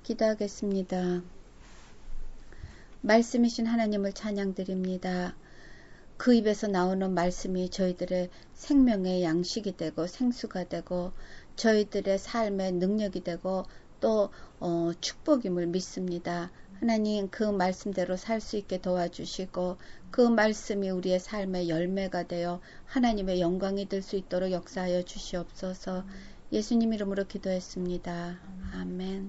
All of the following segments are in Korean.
기도하겠습니다. 말씀이신 하나님을 찬양드립니다. 그 입에서 나오는 말씀이 저희들의 생명의 양식이 되고 생수가 되고 저희들의 삶의 능력이 되고 또 축복임을 믿습니다. 하나님, 그 말씀대로 살 수 있게 도와주시고 그 말씀이 우리의 삶의 열매가 되어 하나님의 영광이 될 수 있도록 역사하여 주시옵소서. 예수님 이름으로 기도했습니다. 아멘.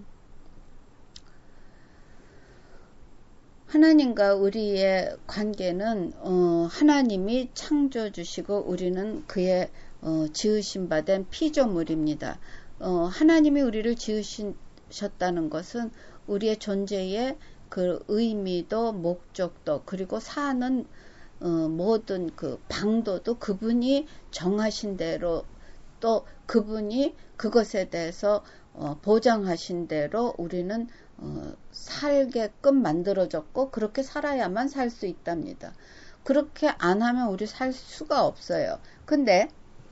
하나님과 우리의 관계는 하나님이 창조주시고 우리는 그의 지으신 바 된 피조물입니다. 하나님이 우리를 지으셨다는 것은 우리의 존재의 그 의미도 목적도 그리고 사는 모든 그 방도도 그분이 정하신 대로 또 그분이 그것에 대해서 보장하신 대로 우리는 살게끔 만들어졌고 그렇게 살아야만 살 수 있답니다. 그렇게 안 하면 우리 살 수가 없어요. 근데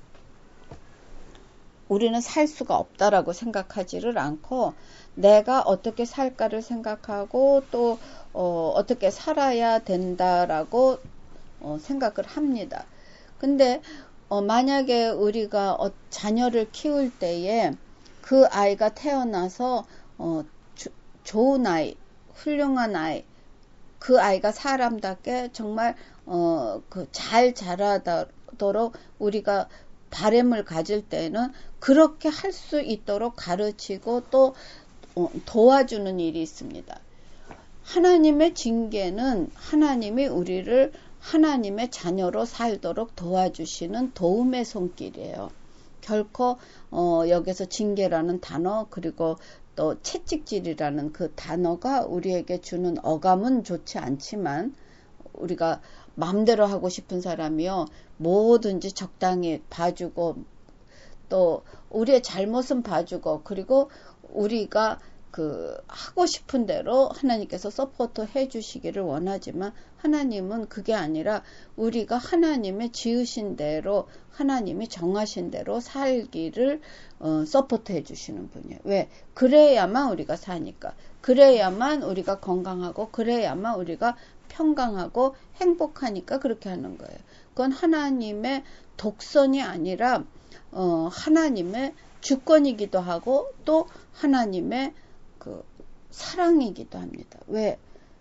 우리는 살 수가 없다라고 생각하지를 않고 내가 어떻게 살까를 생각하고 또 어떻게 살아야 된다라고 생각을 합니다. 근데 만약에 우리가 자녀를 키울 때에 그 아이가 태어나서 좋은 아이, 훌륭한 아이, 그 아이가 사람답게 정말 잘 자라도록 우리가 바람을 가질 때는 그렇게 할 수 있도록 가르치고 또 도와주는 일이 있습니다. 하나님의 징계는 하나님이 우리를 하나님의 자녀로 살도록 도와주시는 도움의 손길이에요. 결코 여기서 징계라는 단어 그리고 또 채찍질이라는 그 단어가 우리에게 주는 어감은 좋지 않지만 우리가 마음대로 하고 싶은 사람이요 뭐든지 적당히 봐주고 또 우리의 잘못은 봐주고 그리고 우리가 하고 싶은 대로 하나님께서 서포트 해주시기를 원하지만 하나님은 그게 아니라 우리가 하나님의 지으신 대로 하나님이 정하신 대로 살기를 서포트 해주시는 분이에요. 왜? 그래야만 우리가 사니까. 그래야만 우리가 건강하고 그래야만 우리가 평강하고 행복하니까 그렇게 하는 거예요. 그건 하나님의 독선이 아니라 하나님의 주권이기도 하고 또 하나님의 사랑이기도 합니다. 왜?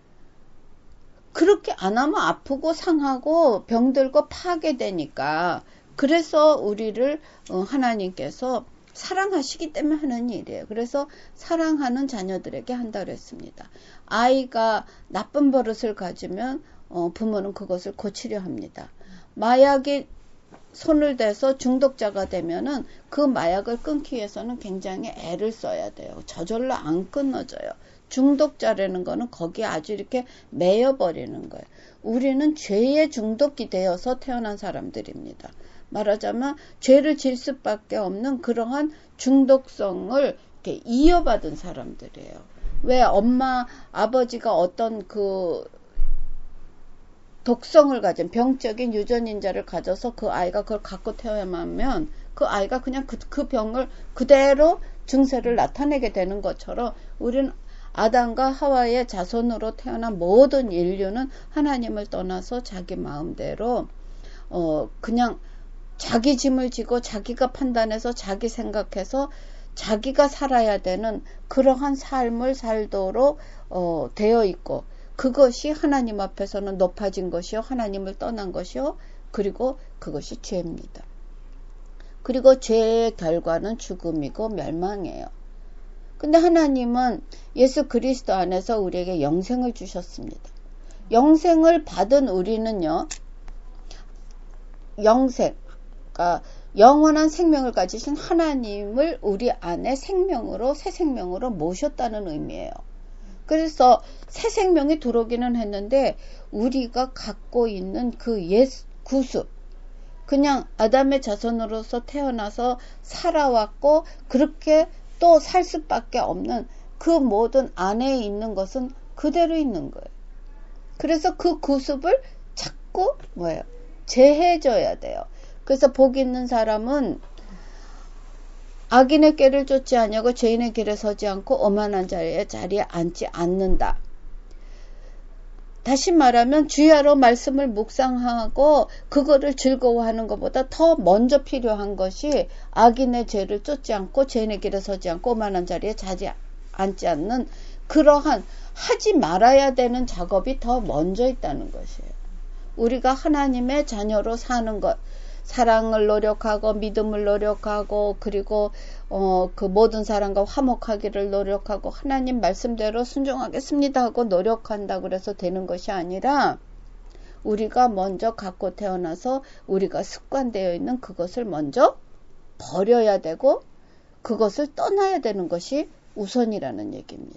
그렇게 안 하면 아프고 상하고 병들고 파괴되니까 그래서 우리를 하나님께서 사랑하시기 때문에 하는 일이에요. 그래서 사랑하는 자녀들에게 한다 그랬습니다. 아이가 나쁜 버릇을 가지면 부모는 그것을 고치려 합니다. 마약이 손을 대서 중독자가 되면은 그 마약을 끊기 위해서는 굉장히 애를 써야 돼요. 저절로 안 끊어져요. 중독자라는 거는 거기에 아주 이렇게 매여버리는 거예요. 우리는 죄에 중독이 되어서 태어난 사람들입니다. 말하자면 죄를 질 수밖에 없는 그러한 중독성을 이렇게 이어받은 사람들이에요. 왜 엄마, 아버지가 어떤 독성을 가진 병적인 유전인자를 가져서 그 아이가 그걸 갖고 태어나면 그 아이가 그냥 그 병을 그대로 증세를 나타내게 되는 것처럼 우리는 아담과 하와의 자손으로 태어난 모든 인류는 하나님을 떠나서 자기 마음대로 그냥 자기 짐을 지고 자기가 판단해서 자기 생각해서 자기가 살아야 되는 그러한 삶을 살도록 되어 있고 그것이 하나님 앞에서는 높아진 것이요 하나님을 떠난 것이요 그리고 그것이 죄입니다. 그리고 죄의 결과는 죽음이고 멸망이에요. 근데 하나님은 예수 그리스도 안에서 우리에게 영생을 주셨습니다. 영생을 받은 우리는요 그러니까 영원한 생명을 가지신 하나님을 우리 안에 생명으로 새 생명으로 모셨다는 의미예요. 그래서 새 생명이 들어오기는 했는데 우리가 갖고 있는 그 옛 구습 그냥 아담의 자손으로서 태어나서 살아왔고 그렇게 또 살 수밖에 없는 그 모든 안에 있는 것은 그대로 있는 거예요. 그래서 그 구습을 자꾸 제해줘야 돼요. 그래서 복 있는 사람은 악인의 꾀를 쫓지 아니하고 죄인의 길에 서지 않고 오만한 자리에 앉지 않는다. 다시 말하면 주야로 말씀을 묵상하고 그거를 즐거워하는 것보다 더 먼저 필요한 것이 악인의 죄를 쫓지 않고 죄인의 길에 서지 않고 오만한 자리에 앉지 않는 그러한 하지 말아야 되는 작업이 더 먼저 있다는 것이에요. 우리가 하나님의 자녀로 사는 것, 사랑을 노력하고 믿음을 노력하고 그리고 그 모든 사람과 화목하기를 노력하고 하나님 말씀대로 순종하겠습니다 하고 노력한다고 그래서 되는 것이 아니라 우리가 먼저 갖고 태어나서 우리가 습관되어 있는 그것을 먼저 버려야 되고 그것을 떠나야 되는 것이 우선이라는 얘기입니다.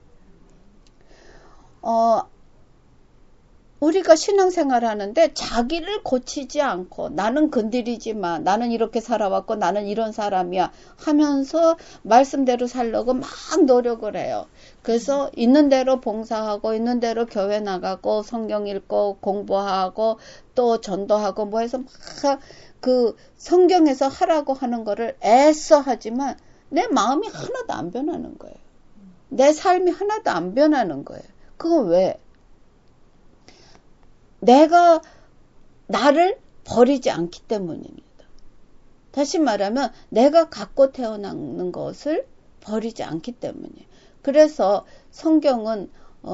우리가 신앙생활 하는데 자기를 고치지 않고 나는 건드리지 마. 나는 이렇게 살아왔고 나는 이런 사람이야 하면서 말씀대로 살려고 막 노력을 해요. 그래서 있는 대로 봉사하고 있는 대로 교회 나가고 성경 읽고 공부하고 또 전도하고 뭐 해서 막 그 성경에서 하라고 하는 거를 애써 하지만 내 마음이 하나도 안 변하는 거예요. 내 삶이 하나도 안 변하는 거예요. 그거 왜? 내가 나를 버리지 않기 때문입니다. 다시 말하면 내가 갖고 태어나는 것을 버리지 않기 때문이에요. 그래서 성경은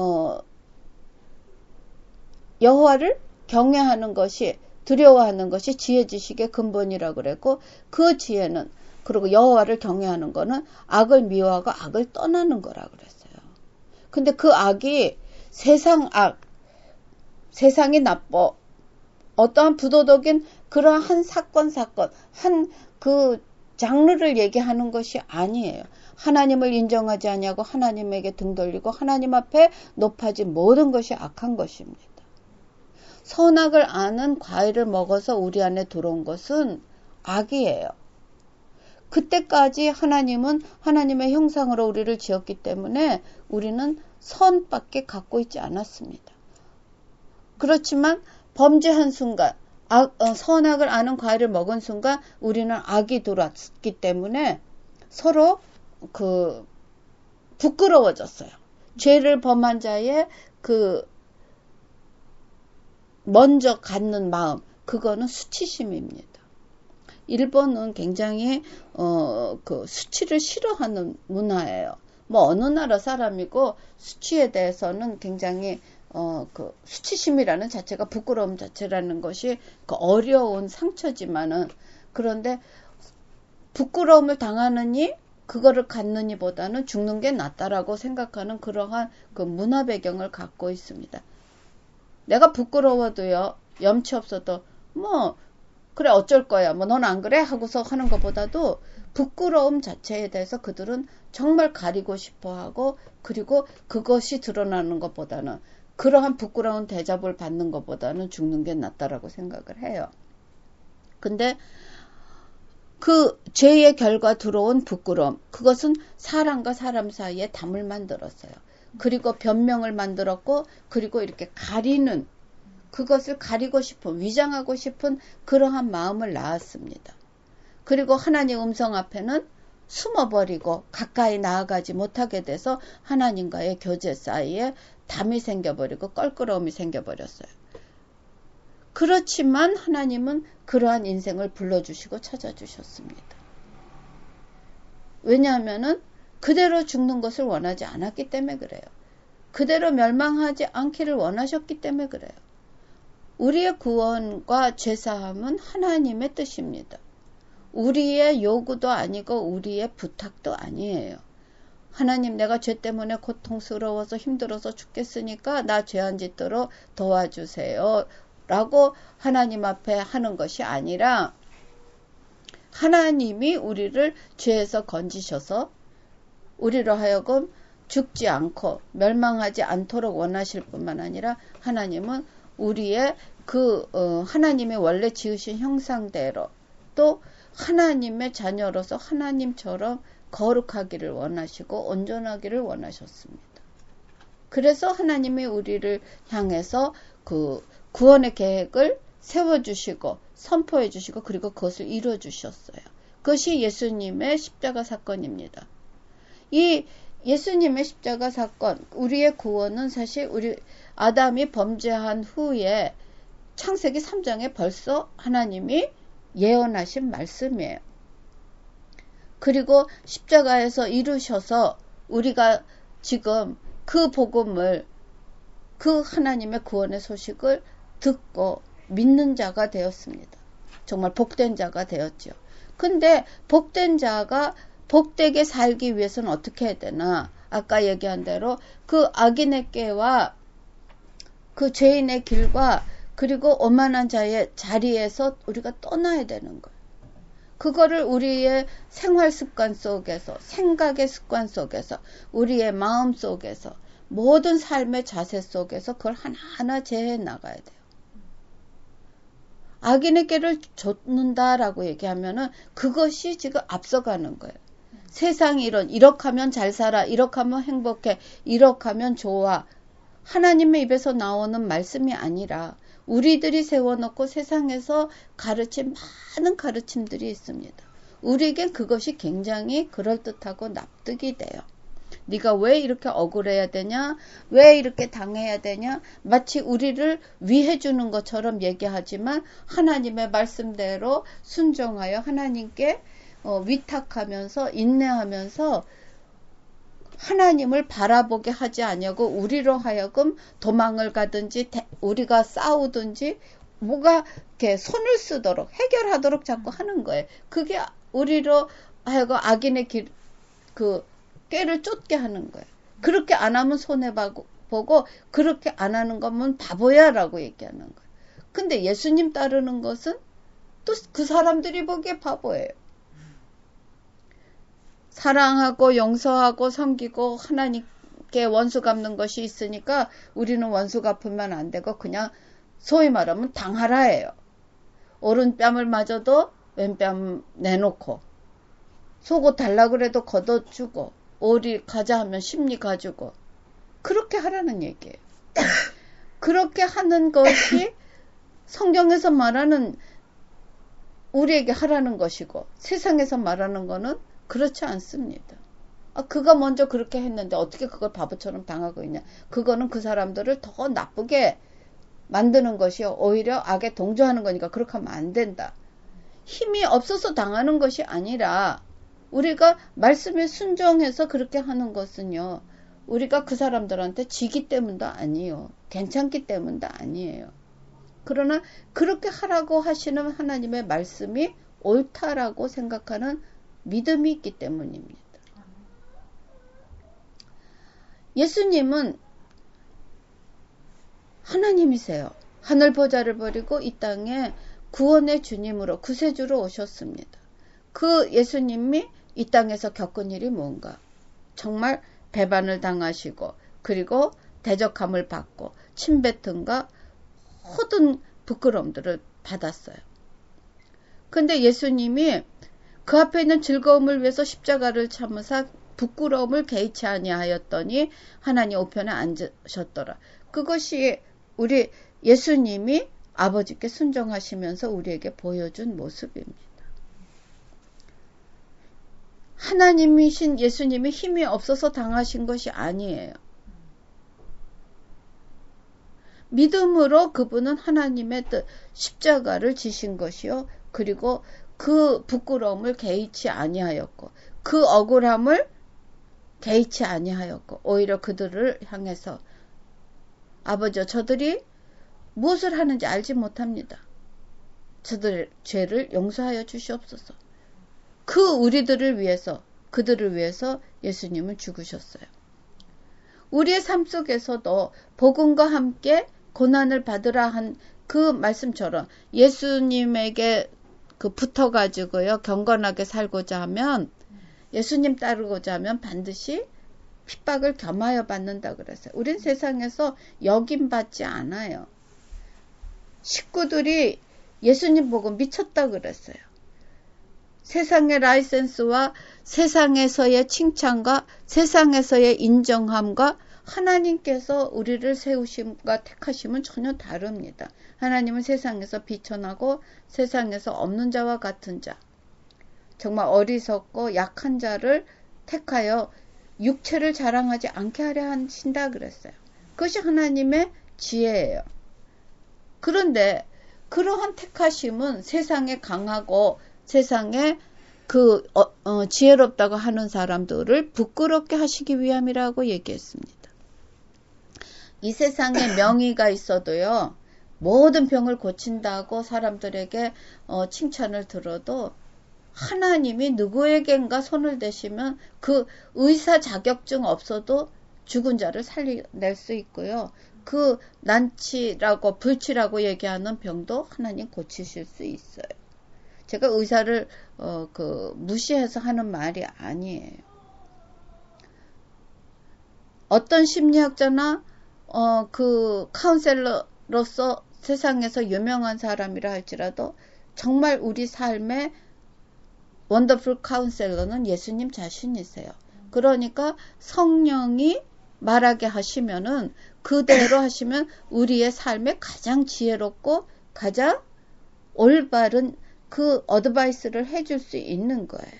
여호와를 경외하는 것이 두려워하는 것이 지혜 지식의 근본이라고 그랬고 그 지혜는 그리고 여호와를 경외하는 거는 악을 미워하고 악을 떠나는 거라고 그랬어요. 근데 그 악이 세상 악 세상이 나빠. 어떠한 부도덕인 그러한 사건, 한 그 장르를 얘기하는 것이 아니에요. 하나님을 인정하지 아니하고 하나님에게 등 돌리고 하나님 앞에 높아진 모든 것이 악한 것입니다. 선악을 아는 과일을 먹어서 우리 안에 들어온 것은 악이에요. 그때까지 하나님은 하나님의 형상으로 우리를 지었기 때문에 우리는 선밖에 갖고 있지 않았습니다. 그렇지만 범죄한 순간, 선악을 아는 과일을 먹은 순간 우리는 악이 들어왔기 때문에 서로 부끄러워졌어요. 죄를 범한 자의 먼저 갖는 마음, 그거는 수치심입니다. 일본은 굉장히 수치를 싫어하는 문화예요. 뭐 어느 나라 사람이고 수치에 대해서는 굉장히 수치심이라는 자체가 부끄러움 자체라는 것이 어려운 상처지만은 그런데 부끄러움을 당하느니 그거를 갖느니 보다는 죽는 게 낫다라고 생각하는 그러한 문화 배경을 갖고 있습니다. 내가 부끄러워도요, 염치 없어도 뭐 그래 어쩔 거야 뭐 넌 안 그래 하고서 하는 것보다도 부끄러움 자체에 대해서 그들은 정말 가리고 싶어하고 그리고 그것이 드러나는 것보다는 그러한 부끄러운 대접을 받는 것보다는 죽는 게 낫다라고 생각을 해요. 근데 그 죄의 결과 들어온 부끄러움, 그것은 사람과 사람 사이에 담을 만들었어요. 그리고 변명을 만들었고 그리고 이렇게 가리는 그것을 가리고 싶은 위장하고 싶은 그러한 마음을 낳았습니다. 그리고 하나님 음성 앞에는 숨어버리고 가까이 나아가지 못하게 돼서 하나님과의 교제 사이에 담이 생겨버리고 껄끄러움이 생겨버렸어요. 그렇지만 하나님은 그러한 인생을 불러주시고 찾아주셨습니다. 왜냐하면은 그대로 죽는 것을 원하지 않았기 때문에 그래요. 그대로 멸망하지 않기를 원하셨기 때문에 그래요. 우리의 구원과 죄사함은 하나님의 뜻입니다. 우리의 요구도 아니고 우리의 부탁도 아니에요. 하나님 내가 죄 때문에 고통스러워서 힘들어서 죽겠으니까 나 죄 안 짓도록 도와주세요 라고 하나님 앞에 하는 것이 아니라 하나님이 우리를 죄에서 건지셔서 우리로 하여금 죽지 않고 멸망하지 않도록 원하실 뿐만 아니라 하나님은 우리의 하나님의 원래 지으신 형상대로 또 하나님의 자녀로서 하나님처럼 거룩하기를 원하시고 온전하기를 원하셨습니다. 그래서 하나님이 우리를 향해서 구원의 계획을 세워주시고 선포해주시고 그리고 그것을 이루어주셨어요. 그것이 예수님의 십자가 사건입니다. 이 예수님의 십자가 사건, 우리의 구원은 사실 우리 아담이 범죄한 후에 창세기 3장에 벌써 하나님이 예언하신 말씀이에요. 그리고 십자가에서 이루셔서 우리가 지금 그 복음을, 그 하나님의 구원의 소식을 듣고 믿는 자가 되었습니다. 정말 복된 자가 되었죠. 근데 복된 자가 복되게 살기 위해서는 어떻게 해야 되나? 아까 얘기한 대로 그 악인의 꾀와 그 죄인의 길과 그리고 오만한 자의 자리에서 우리가 떠나야 되는 거예요. 그거를 우리의 생활 습관 속에서, 생각의 습관 속에서, 우리의 마음 속에서, 모든 삶의 자세 속에서 그걸 하나하나 제해 나가야 돼요. 악인의 꾀를 좇는다라고 얘기하면은 그것이 지금 앞서가는 거예요. 세상이 이렇게 하면 잘 살아, 이렇게 하면 행복해, 이렇게 하면 좋아. 하나님의 입에서 나오는 말씀이 아니라 우리들이 세워놓고 세상에서 가르친 많은 가르침들이 있습니다. 우리에겐 그것이 굉장히 그럴듯하고 납득이 돼요. 네가 왜 이렇게 억울해야 되냐? 왜 이렇게 당해야 되냐? 마치 우리를 위해 주는 것처럼 얘기하지만 하나님의 말씀대로 순종하여 하나님께 위탁하면서 인내하면서 하나님을 바라보게 하지 않냐고 우리로 하여금 도망을 가든지 우리가 싸우든지 뭐가 이렇게 손을 쓰도록 해결하도록 자꾸 하는 거예요. 그게 우리로 하여금 악인의 꾀를 쫓게 하는 거예요. 그렇게 안 하면 손해보고 그렇게 안 하는 거면 바보야라고 얘기하는 거예요. 근데 예수님 따르는 것은 또 그 사람들이 보기에 바보예요. 사랑하고 용서하고 섬기고 하나님께 원수 갚는 것이 있으니까 우리는 원수 갚으면 안 되고 그냥 소위 말하면 당하라예요. 오른뺨을 맞아도 왼뺨 내놓고 속옷 달라 그래도 걷어주고 오리 가자 하면 심리 가지고 그렇게 하라는 얘기예요. 그렇게 하는 것이 성경에서 말하는 우리에게 하라는 것이고 세상에서 말하는 거는 그렇지 않습니다. 그가 먼저 그렇게 했는데 어떻게 그걸 바보처럼 당하고 있냐. 그거는 그 사람들을 더 나쁘게 만드는 것이요. 오히려 악에 동조하는 거니까 그렇게 하면 안 된다. 힘이 없어서 당하는 것이 아니라 우리가 말씀에 순종해서 그렇게 하는 것은요. 우리가 그 사람들한테 지기 때문도 아니에요. 괜찮기 때문도 아니에요. 그러나 그렇게 하라고 하시는 하나님의 말씀이 옳다라고 생각하는 믿음이 있기 때문입니다. 예수님은 하나님이세요. 하늘 보좌를 버리고 이 땅에 구원의 주님으로 구세주로 오셨습니다. 그 예수님이 이 땅에서 겪은 일이 뭔가? 정말 배반을 당하시고 그리고 대적함을 받고 침뱉음과 모든 부끄러움들을 받았어요. 근데 예수님이 그 앞에 있는 즐거움을 위해서 십자가를 참으사 부끄러움을 개의치 아니하였더니 하나님 우편에 앉으셨더라. 그것이 우리 예수님이 아버지께 순종하시면서 우리에게 보여준 모습입니다. 하나님이신 예수님이 힘이 없어서 당하신 것이 아니에요. 믿음으로 그분은 하나님의 뜻, 십자가를 지신 것이요. 그리고 그 부끄러움을 개의치 아니하였고 그 억울함을 개의치 아니하였고 오히려 그들을 향해서 아버지여 저들이 무엇을 하는지 알지 못합니다. 저들의 죄를 용서하여 주시옵소서. 그 우리들을 위해서 그들을 위해서 예수님은 죽으셨어요. 우리의 삶 속에서도 복음과 함께 고난을 받으라 한 그 말씀처럼 예수님에게 붙어가지고요 경건하게 살고자 하면 예수님 따르고자 하면 반드시 핍박을 겸하여 받는다 그랬어요. 우린 세상에서 역임받지 않아요. 식구들이 예수님 보고 미쳤다 그랬어요. 세상의 라이센스와 세상에서의 칭찬과 세상에서의 인정함과 하나님께서 우리를 세우심과 택하심은 전혀 다릅니다. 하나님은 세상에서 비천하고 세상에서 없는 자와 같은 자, 정말 어리석고 약한 자를 택하여 육체를 자랑하지 않게 하려 하신다 그랬어요. 그것이 하나님의 지혜예요. 그런데 그러한 택하심은 세상에 강하고 세상에 지혜롭다고 하는 사람들을 부끄럽게 하시기 위함이라고 얘기했습니다. 이 세상에 명의가 있어도요, 모든 병을 고친다고 사람들에게 칭찬을 들어도 하나님이 누구에겐가 손을 대시면 그 의사 자격증 없어도 죽은 자를 살려낼 수 있고요. 그 난치라고 불치라고 얘기하는 병도 하나님 고치실 수 있어요. 제가 의사를 무시해서 하는 말이 아니에요. 어떤 심리학자나 카운셀러로서 세상에서 유명한 사람이라 할지라도 정말 우리 삶의 원더풀 카운셀러는 예수님 자신이세요. 그러니까 성령이 말하게 하시면은 그대로 하시면 우리의 삶에 가장 지혜롭고 가장 올바른 그 어드바이스를 해줄 수 있는 거예요.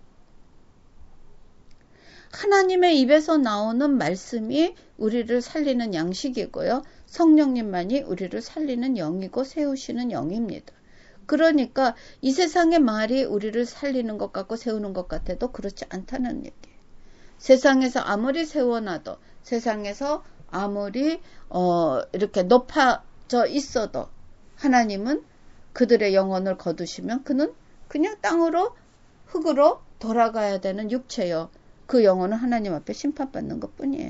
하나님의 입에서 나오는 말씀이 우리를 살리는 양식이고요. 성령님만이 우리를 살리는 영이고 세우시는 영입니다. 그러니까 이 세상의 말이 우리를 살리는 것 같고 세우는 것 같아도 그렇지 않다는 얘기예요. 세상에서 아무리 세워놔도 세상에서 아무리 이렇게 높아져 있어도 하나님은 그들의 영혼을 거두시면 그는 그냥 땅으로 흙으로 돌아가야 되는 육체요. 그 영혼은 하나님 앞에 심판받는 것뿐이에요.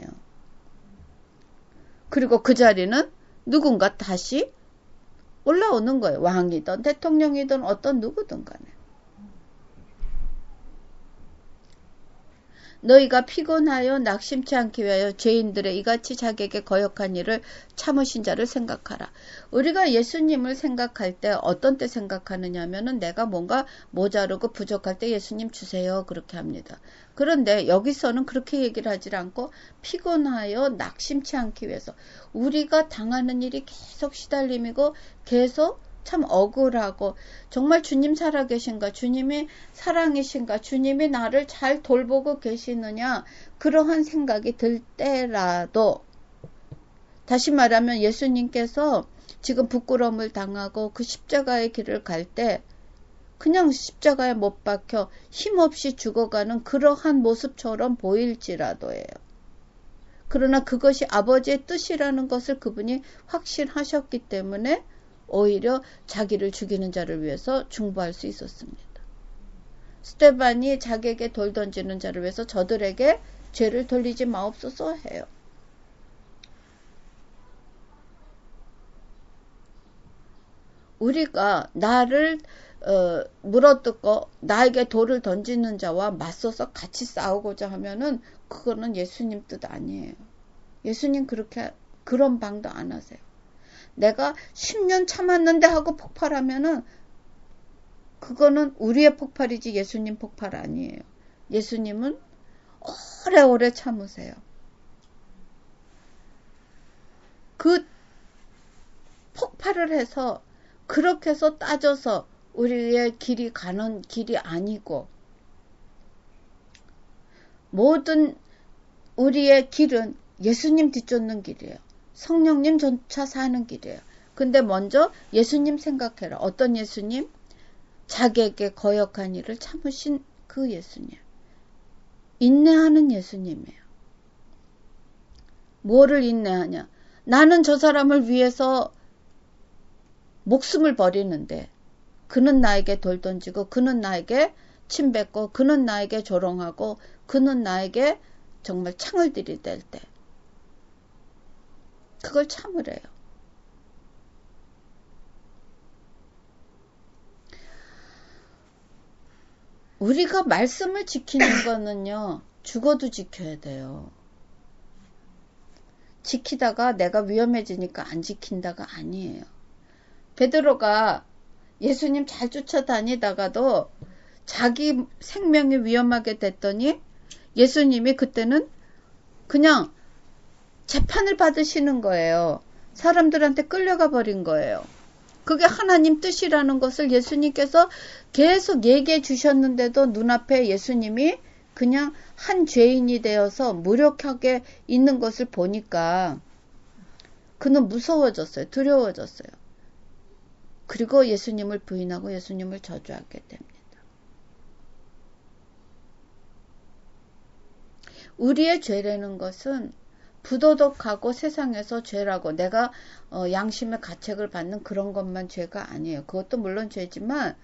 그리고 그 자리는 누군가 다시 올라오는 거예요. 왕이든 대통령이든 어떤 누구든 간에. 너희가 피곤하여 낙심치 않기 위하여 죄인들의 이같이 자기에게 거역한 일을 참으신 자를 생각하라. 우리가 예수님을 생각할 때 어떤 때 생각하느냐 하면은 내가 뭔가 모자르고 부족할 때 예수님 주세요 그렇게 합니다. 그런데 여기서는 그렇게 얘기를 하지 않고 피곤하여 낙심치 않기 위해서 우리가 당하는 일이 계속 시달림이고 계속 참 억울하고 정말 주님 살아계신가, 주님이 사랑이신가, 주님이 나를 잘 돌보고 계시느냐 그러한 생각이 들 때라도 다시 말하면 예수님께서 지금 부끄러움을 당하고 그 십자가의 길을 갈 때 그냥 십자가에 못 박혀 힘없이 죽어가는 그러한 모습처럼 보일지라도예요. 그러나 그것이 아버지의 뜻이라는 것을 그분이 확신하셨기 때문에 오히려 자기를 죽이는 자를 위해서 중보할 수 있었습니다. 스데반이 자기에게 돌 던지는 자를 위해서 저들에게 죄를 돌리지 마옵소서 해요. 우리가 나를 물어뜯고 나에게 돌을 던지는 자와 맞서서 같이 싸우고자 하면은 그거는 예수님 뜻 아니에요. 예수님 그런 방도 안 하세요. 내가 10년 참았는데 하고 폭발하면은 그거는 우리의 폭발이지 예수님 폭발 아니에요. 예수님은 오래오래 참으세요. 그 폭발을 해서 그렇게 해서 따져서 우리의 길이 가는 길이 아니고 모든 우리의 길은 예수님 뒤쫓는 길이에요. 성령님 쫓아 사는 길이에요. 근데 먼저 예수님 생각해라. 어떤 예수님? 자기에게 거역한 일을 참으신 그 예수님. 인내하는 예수님이에요. 뭐를 인내하냐? 나는 저 사람을 위해서 목숨을 버리는데 그는 나에게 돌 던지고 그는 나에게 침 뱉고 그는 나에게 조롱하고 그는 나에게 정말 창을 들이댈 때 그걸 참으래요. 우리가 말씀을 지키는 거는요. 죽어도 지켜야 돼요. 지키다가 내가 위험해지니까 안 지킨다가 아니에요. 베드로가 예수님 잘 쫓아다니다가도 자기 생명이 위험하게 됐더니 예수님이 그때는 그냥 재판을 받으시는 거예요. 사람들한테 끌려가 버린 거예요. 그게 하나님 뜻이라는 것을 예수님께서 계속 얘기해 주셨는데도 눈앞에 예수님이 그냥 한 죄인이 되어서 무력하게 있는 것을 보니까 그는 무서워졌어요. 두려워졌어요. 그리고 예수님을 부인하고 예수님을 저주하게 됩니다. 우리의 죄라는 것은 부도덕하고 세상에서 죄라고 내가 양심의 가책을 받는 그런 것만 죄가 아니에요. 그것도 물론 죄지만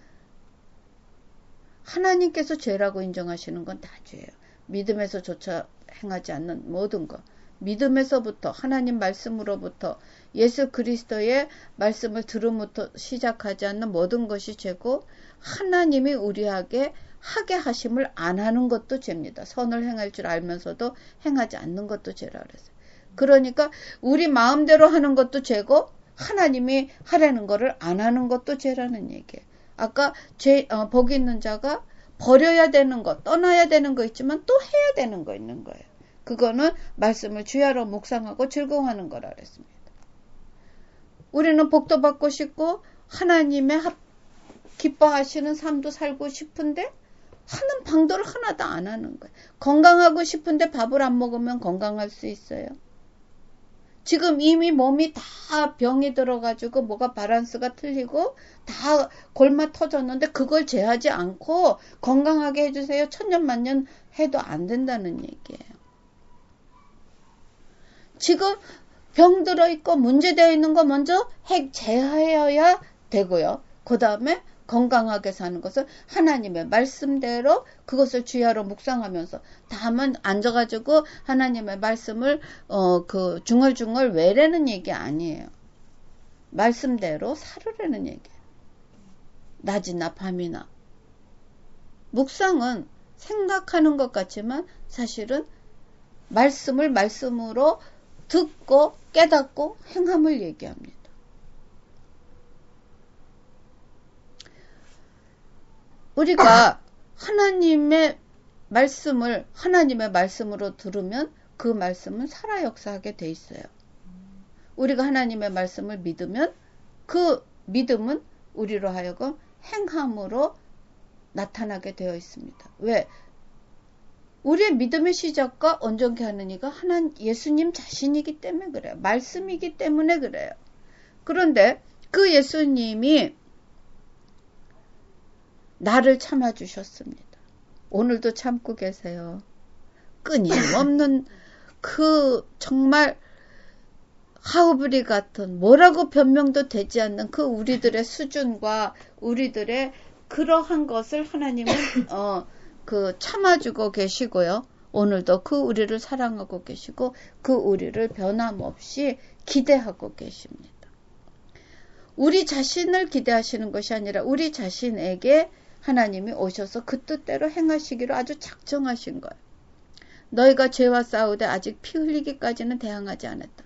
하나님께서 죄라고 인정하시는 건 다 죄예요. 믿음에서조차 행하지 않는 모든 것. 믿음에서부터 하나님 말씀으로부터 예수 그리스도의 말씀을 들음부터 시작하지 않는 모든 것이 죄고 하나님이 우리에게 하게 하심을 안 하는 것도 죄입니다. 선을 행할 줄 알면서도 행하지 않는 것도 죄라 그랬어요. 그러니까 우리 마음대로 하는 것도 죄고 하나님이 하라는 거를 안 하는 것도 죄라는 얘기예요. 아까 복 있는 자가 버려야 되는 거, 떠나야 되는 거 있지만 또 해야 되는 거 있는 거예요. 그거는 말씀을 주야로 묵상하고 즐거워하는 거라 그랬습니다. 우리는 복도 받고 싶고 하나님의 기뻐하시는 삶도 살고 싶은데 하는 방도를 하나도 안 하는 거예요. 건강하고 싶은데 밥을 안 먹으면 건강할 수 있어요. 지금 이미 몸이 다 병이 들어가지고 뭐가 밸런스가 틀리고 다 골마 터졌는데 그걸 제하지 않고 건강하게 해주세요. 천년만년 해도 안 된다는 얘기예요. 지금 병 들어있고 문제되어 있는 거 먼저 제하여야 되고요. 그 다음에 건강하게 사는 것을 하나님의 말씀대로 그것을 주야로 묵상하면서 다만 앉아가지고 하나님의 말씀을 중얼중얼 외래는 얘기 아니에요. 말씀대로 살으라는 얘기예요. 낮이나 밤이나. 묵상은 생각하는 것 같지만 사실은 말씀을 말씀으로 듣고 깨닫고 행함을 얘기합니다. 우리가 하나님의 말씀으로 들으면 그 말씀은 살아 역사하게 돼 있어요. 우리가 하나님의 말씀을 믿으면 그 믿음은 우리로 하여금 행함으로 나타나게 되어 있습니다. 왜? 우리의 믿음의 시작과 온전케 하는 이가 예수님 자신이기 때문에 그래요. 말씀이기 때문에 그래요. 그런데 그 예수님이 나를 참아주셨습니다. 오늘도 참고 계세요. 끊임없는 그 정말 하우브리 같은 뭐라고 변명도 되지 않는 그 우리들의 수준과 우리들의 그러한 것을 하나님은 참아주고 계시고요. 오늘도 그 우리를 사랑하고 계시고 그 우리를 변함없이 기대하고 계십니다. 우리 자신을 기대하시는 것이 아니라 우리 자신에게 하나님이 오셔서 그 뜻대로 행하시기로 아주 작정하신 거예요. 너희가 죄와 싸우되 아직 피 흘리기까지는 대항하지 않았다.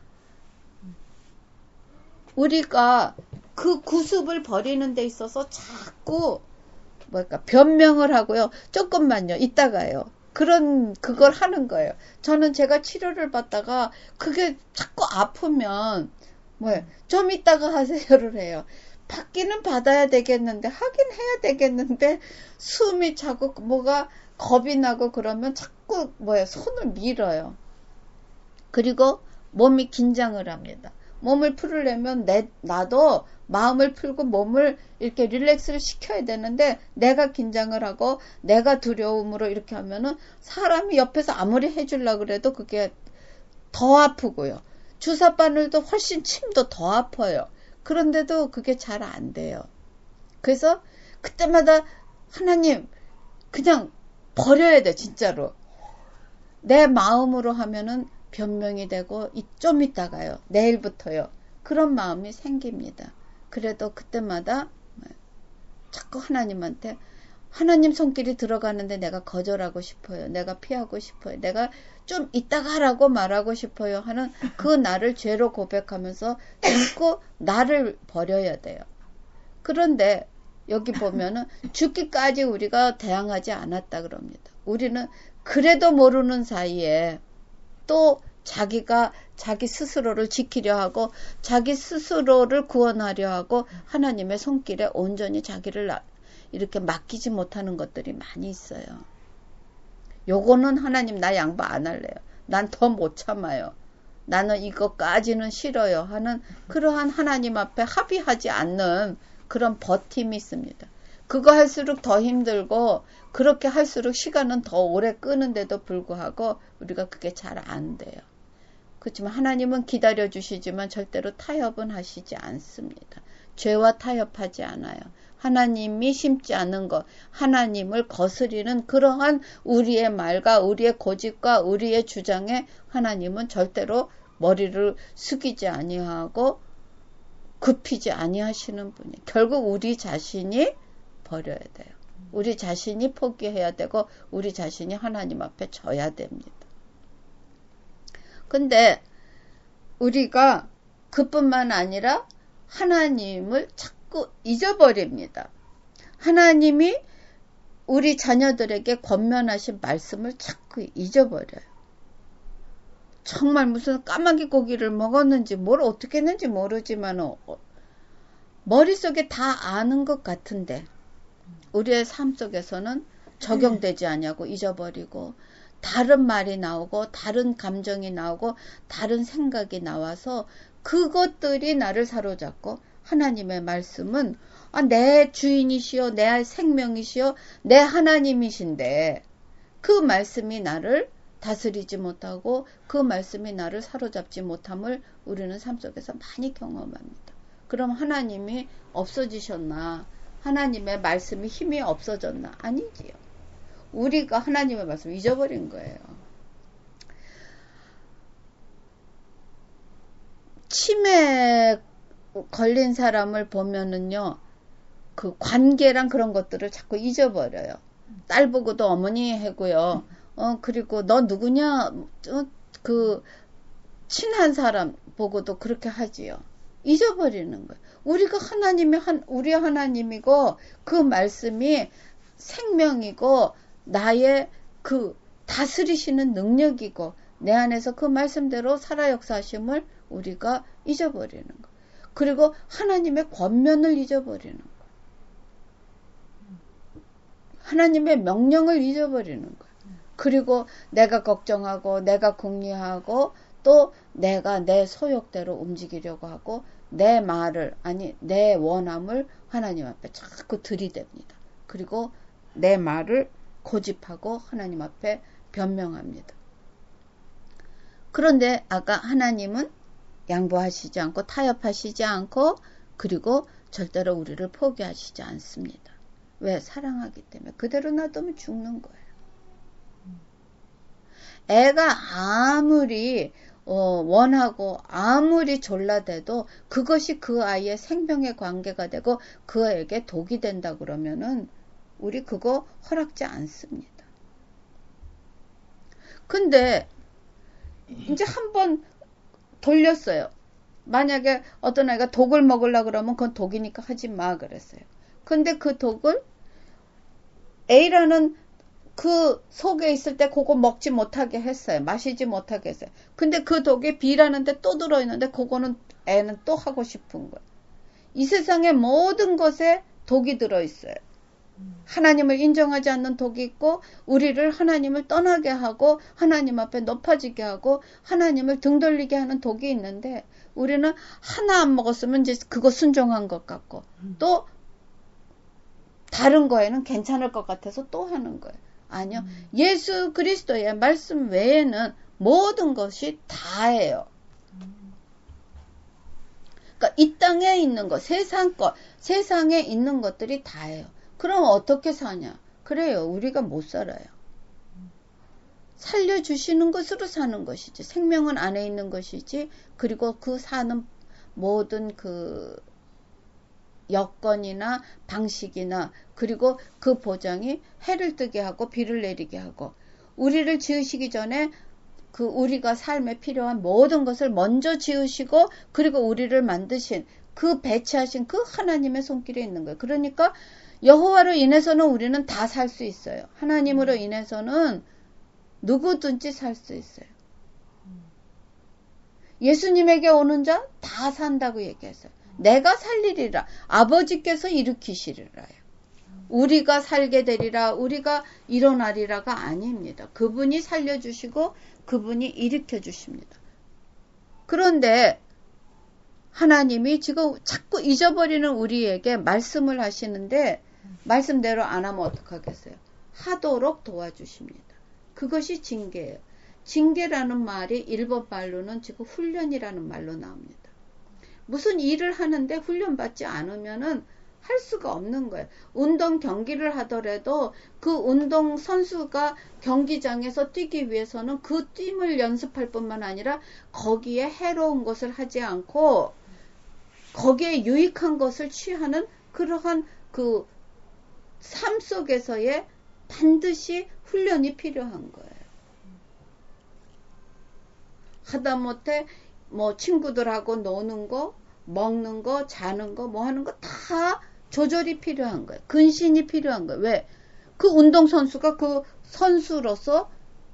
우리가 그 구습을 버리는 데 있어서 자꾸 변명을 하고요. 조금만요. 이따가요. 그걸 하는 거예요. 저는 제가 치료를 받다가 그게 자꾸 아프면 좀 이따가 하세요를 해요. 받기는 받아야 되겠는데 하긴 해야 되겠는데 숨이 차고 뭐가 겁이 나고 그러면 자꾸 손을 밀어요. 그리고 몸이 긴장을 합니다. 몸을 풀으려면 나도 마음을 풀고 몸을 이렇게 릴렉스를 시켜야 되는데 내가 긴장을 하고 내가 두려움으로 이렇게 하면은 사람이 옆에서 아무리 해주려고 그래도 그게 더 아프고요. 주사바늘도 훨씬 침도 더 아파요. 그런데도 그게 잘 안 돼요. 그래서 그때마다 하나님 그냥 버려야 돼. 진짜로. 내 마음으로 하면은 변명이 되고 좀 있다가요. 내일부터요. 그런 마음이 생깁니다. 그래도 그때마다 자꾸 하나님한테 하나님 손길이 들어가는데 내가 거절하고 싶어요. 내가 피하고 싶어요. 내가 좀 이따가 하라고 말하고 싶어요 하는 그 나를 죄로 고백하면서 자꾸 나를 버려야 돼요. 그런데 여기 보면은 죽기까지 우리가 대항하지 않았다 그럽니다. 우리는 그래도 모르는 사이에 또 자기가 자기 스스로를 지키려 하고 자기 스스로를 구원하려 하고 하나님의 손길에 온전히 자기를 이렇게 맡기지 못하는 것들이 많이 있어요. 요거는 하나님 나 양보 안 할래요. 난 더 못 참아요. 나는 이것까지는 싫어요 하는 그러한 하나님 앞에 합의하지 않는 그런 버팀이 있습니다. 그거 할수록 더 힘들고 그렇게 할수록 시간은 더 오래 끄는데도 불구하고 우리가 그게 잘 안 돼요. 그렇지만 하나님은 기다려 주시지만 절대로 타협은 하시지 않습니다. 죄와 타협하지 않아요. 하나님이 심지 않은 것, 하나님을 거스리는 그러한 우리의 말과 우리의 고집과 우리의 주장에 하나님은 절대로 머리를 숙이지 아니하고 굽히지 아니하시는 분이 결국 우리 자신이 버려야 돼요. 우리 자신이 포기해야 되고 우리 자신이 하나님 앞에 져야 됩니다. 근데 우리가 그뿐만 아니라 하나님을 자꾸 잊어버립니다. 하나님이 우리 자녀들에게 권면하신 말씀을 자꾸 잊어버려요. 정말 무슨 까마귀 고기를 먹었는지 뭘 어떻게 했는지 모르지만 머릿속에 다 아는 것 같은데 우리의 삶 속에서는 적용되지 않냐고 잊어버리고 다른 말이 나오고 다른 감정이 나오고 다른 생각이 나와서 그것들이 나를 사로잡고 하나님의 말씀은 내 주인이시여 내 생명이시여 내 하나님이신데 그 말씀이 나를 다스리지 못하고 그 말씀이 나를 사로잡지 못함을 우리는 삶 속에서 많이 경험합니다. 그럼 하나님이 없어지셨나? 하나님의 말씀이 힘이 없어졌나? 아니지요. 우리가 하나님의 말씀을 잊어버린 거예요. 치매 걸린 사람을 보면은요, 그 관계랑 그런 것들을 자꾸 잊어버려요. 딸 보고도 어머니 하고요. 그리고 너 누구냐? 그 친한 사람 보고도 그렇게 하지요. 잊어버리는 거예요. 우리가 우리 하나님이고 그 말씀이 생명이고 나의 그 다스리시는 능력이고 내 안에서 그 말씀대로 살아 역사하심을 우리가 잊어버리는 거. 그리고 하나님의 권면을 잊어버리는 거. 하나님의 명령을 잊어버리는 거. 그리고 내가 걱정하고 내가 궁리하고 또 내가 내 소욕대로 움직이려고 하고 내 말을 내 원함을 하나님 앞에 자꾸 들이댑니다. 그리고 내 말을 고집하고 하나님 앞에 변명합니다. 그런데 아까 하나님은 양보하시지 않고 타협하시지 않고 그리고 절대로 우리를 포기하시지 않습니다. 왜? 사랑하기 때문에. 그대로 놔두면 죽는 거예요. 애가 아무리 원하고 아무리 졸라대도 그것이 그 아이의 생명의 관계가 되고 그에게 독이 된다 그러면은 우리 그거 허락지 않습니다. 근데 이제 한번 돌렸어요. 만약에 어떤 아이가 독을 먹으려고 그러면 그건 독이니까 하지 마 그랬어요. 근데 그 독을 A라는 그 속에 있을 때 그거 먹지 못하게 했어요. 마시지 못하게 했어요. 근데 그 독이 B라는 데 또 들어있는데 그거는 애는 또 하고 싶은 거예요. 이 세상의 모든 것에 독이 들어있어요. 하나님을 인정하지 않는 독이 있고 우리를 하나님을 떠나게 하고 하나님 앞에 높아지게 하고 하나님을 등 돌리게 하는 독이 있는데 우리는 하나 안 먹었으면 이제 그거 순종한 것 같고 또 다른 거에는 괜찮을 것 같아서 또 하는 거예요. 아니요. 예수 그리스도의 말씀 외에는 모든 것이 다예요. 그러니까 이 땅에 있는 것, 세상에 있는 것들이 다예요. 그럼 어떻게 사냐? 그래요. 우리가 못 살아요. 살려주시는 것으로 사는 것이지. 생명은 안에 있는 것이지. 그리고 그 사는 모든 그 여건이나 방식이나 그리고 그 보장이 해를 뜨게 하고 비를 내리게 하고 우리를 지으시기 전에 그 우리가 삶에 필요한 모든 것을 먼저 지으시고 그리고 우리를 만드신 그 배치하신 그 하나님의 손길에 있는 거예요. 그러니까 여호와로 인해서는 우리는 다 살 수 있어요. 하나님으로 인해서는 누구든지 살 수 있어요. 예수님에게 오는 자 다 산다고 얘기했어요. 내가 살리리라. 아버지께서 일으키시리라요. 우리가 살게 되리라, 우리가 일어나리라가 아닙니다. 그분이 살려주시고 그분이 일으켜 주십니다. 그런데 하나님이 지금 자꾸 잊어버리는 우리에게 말씀을 하시는데 말씀대로 안 하면 어떡하겠어요? 하도록 도와주십니다. 그것이 징계예요. 징계라는 말이 일본 말로는 지금 훈련이라는 말로 나옵니다. 무슨 일을 하는데 훈련받지 않으면은 할 수가 없는 거예요. 운동 경기를 하더라도 그 운동 선수가 경기장에서 뛰기 위해서는 그 뛴을 연습할 뿐만 아니라 거기에 해로운 것을 하지 않고 거기에 유익한 것을 취하는 그러한 그 삶 속에서의 반드시 훈련이 필요한 거예요. 하다못해 뭐 친구들하고 노는 거, 먹는 거, 자는 거, 뭐 하는 거 다 조절이 필요한 거예요. 근신이 필요한 거예요. 왜? 그 운동선수가 그 선수로서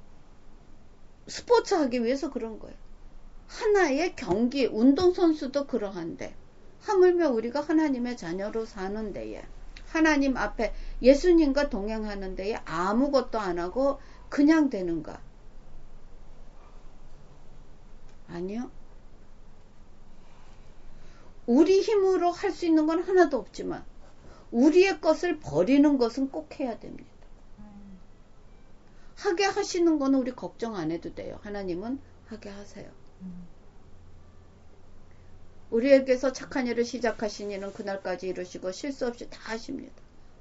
스포츠 하기 위해서 그런 거예요. 하나의 경기, 운동선수도 그러한데 하물며 우리가 하나님의 자녀로 사는 데에 하나님 앞에 예수님과 동행하는 데에 아무것도 안 하고 그냥 되는가? 아니요. 우리 힘으로 할 수 있는 건 하나도 없지만 우리의 것을 버리는 것은 꼭 해야 됩니다. 하게 하시는 거는 우리 걱정 안 해도 돼요. 하나님은 하게 하세요. 우리에게서 착한 일을 시작하신 이는 그날까지 이루시고 실수 없이 다 하십니다.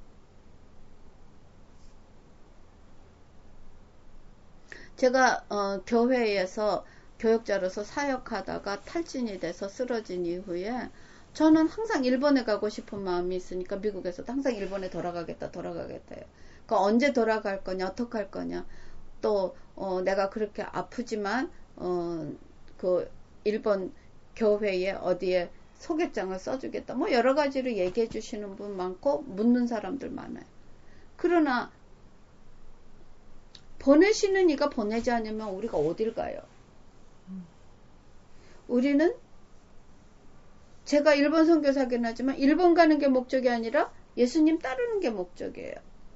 제가 교회에서 교역자로서 사역하다가 탈진이 돼서 쓰러진 이후에 저는 항상 일본에 가고 싶은 마음이 있으니까 미국에서도 항상 일본에 돌아가겠다 해요. 그러니까 언제 돌아갈 거냐, 어떻게 할 거냐. 또 내가 그렇게 아프지만 그 일본 교회에 어디에 소개장을 써주겠다. 뭐 여러 가지로 얘기해 주시는 분 많고 묻는 사람들 많아요. 그러나 보내시는 이가 보내지 않으면 우리가 어딜 가요? 우리는 제가 일본 선교사긴 하지만 일본 가는 게 목적이 아니라 예수님 따르는 게 목적이에요.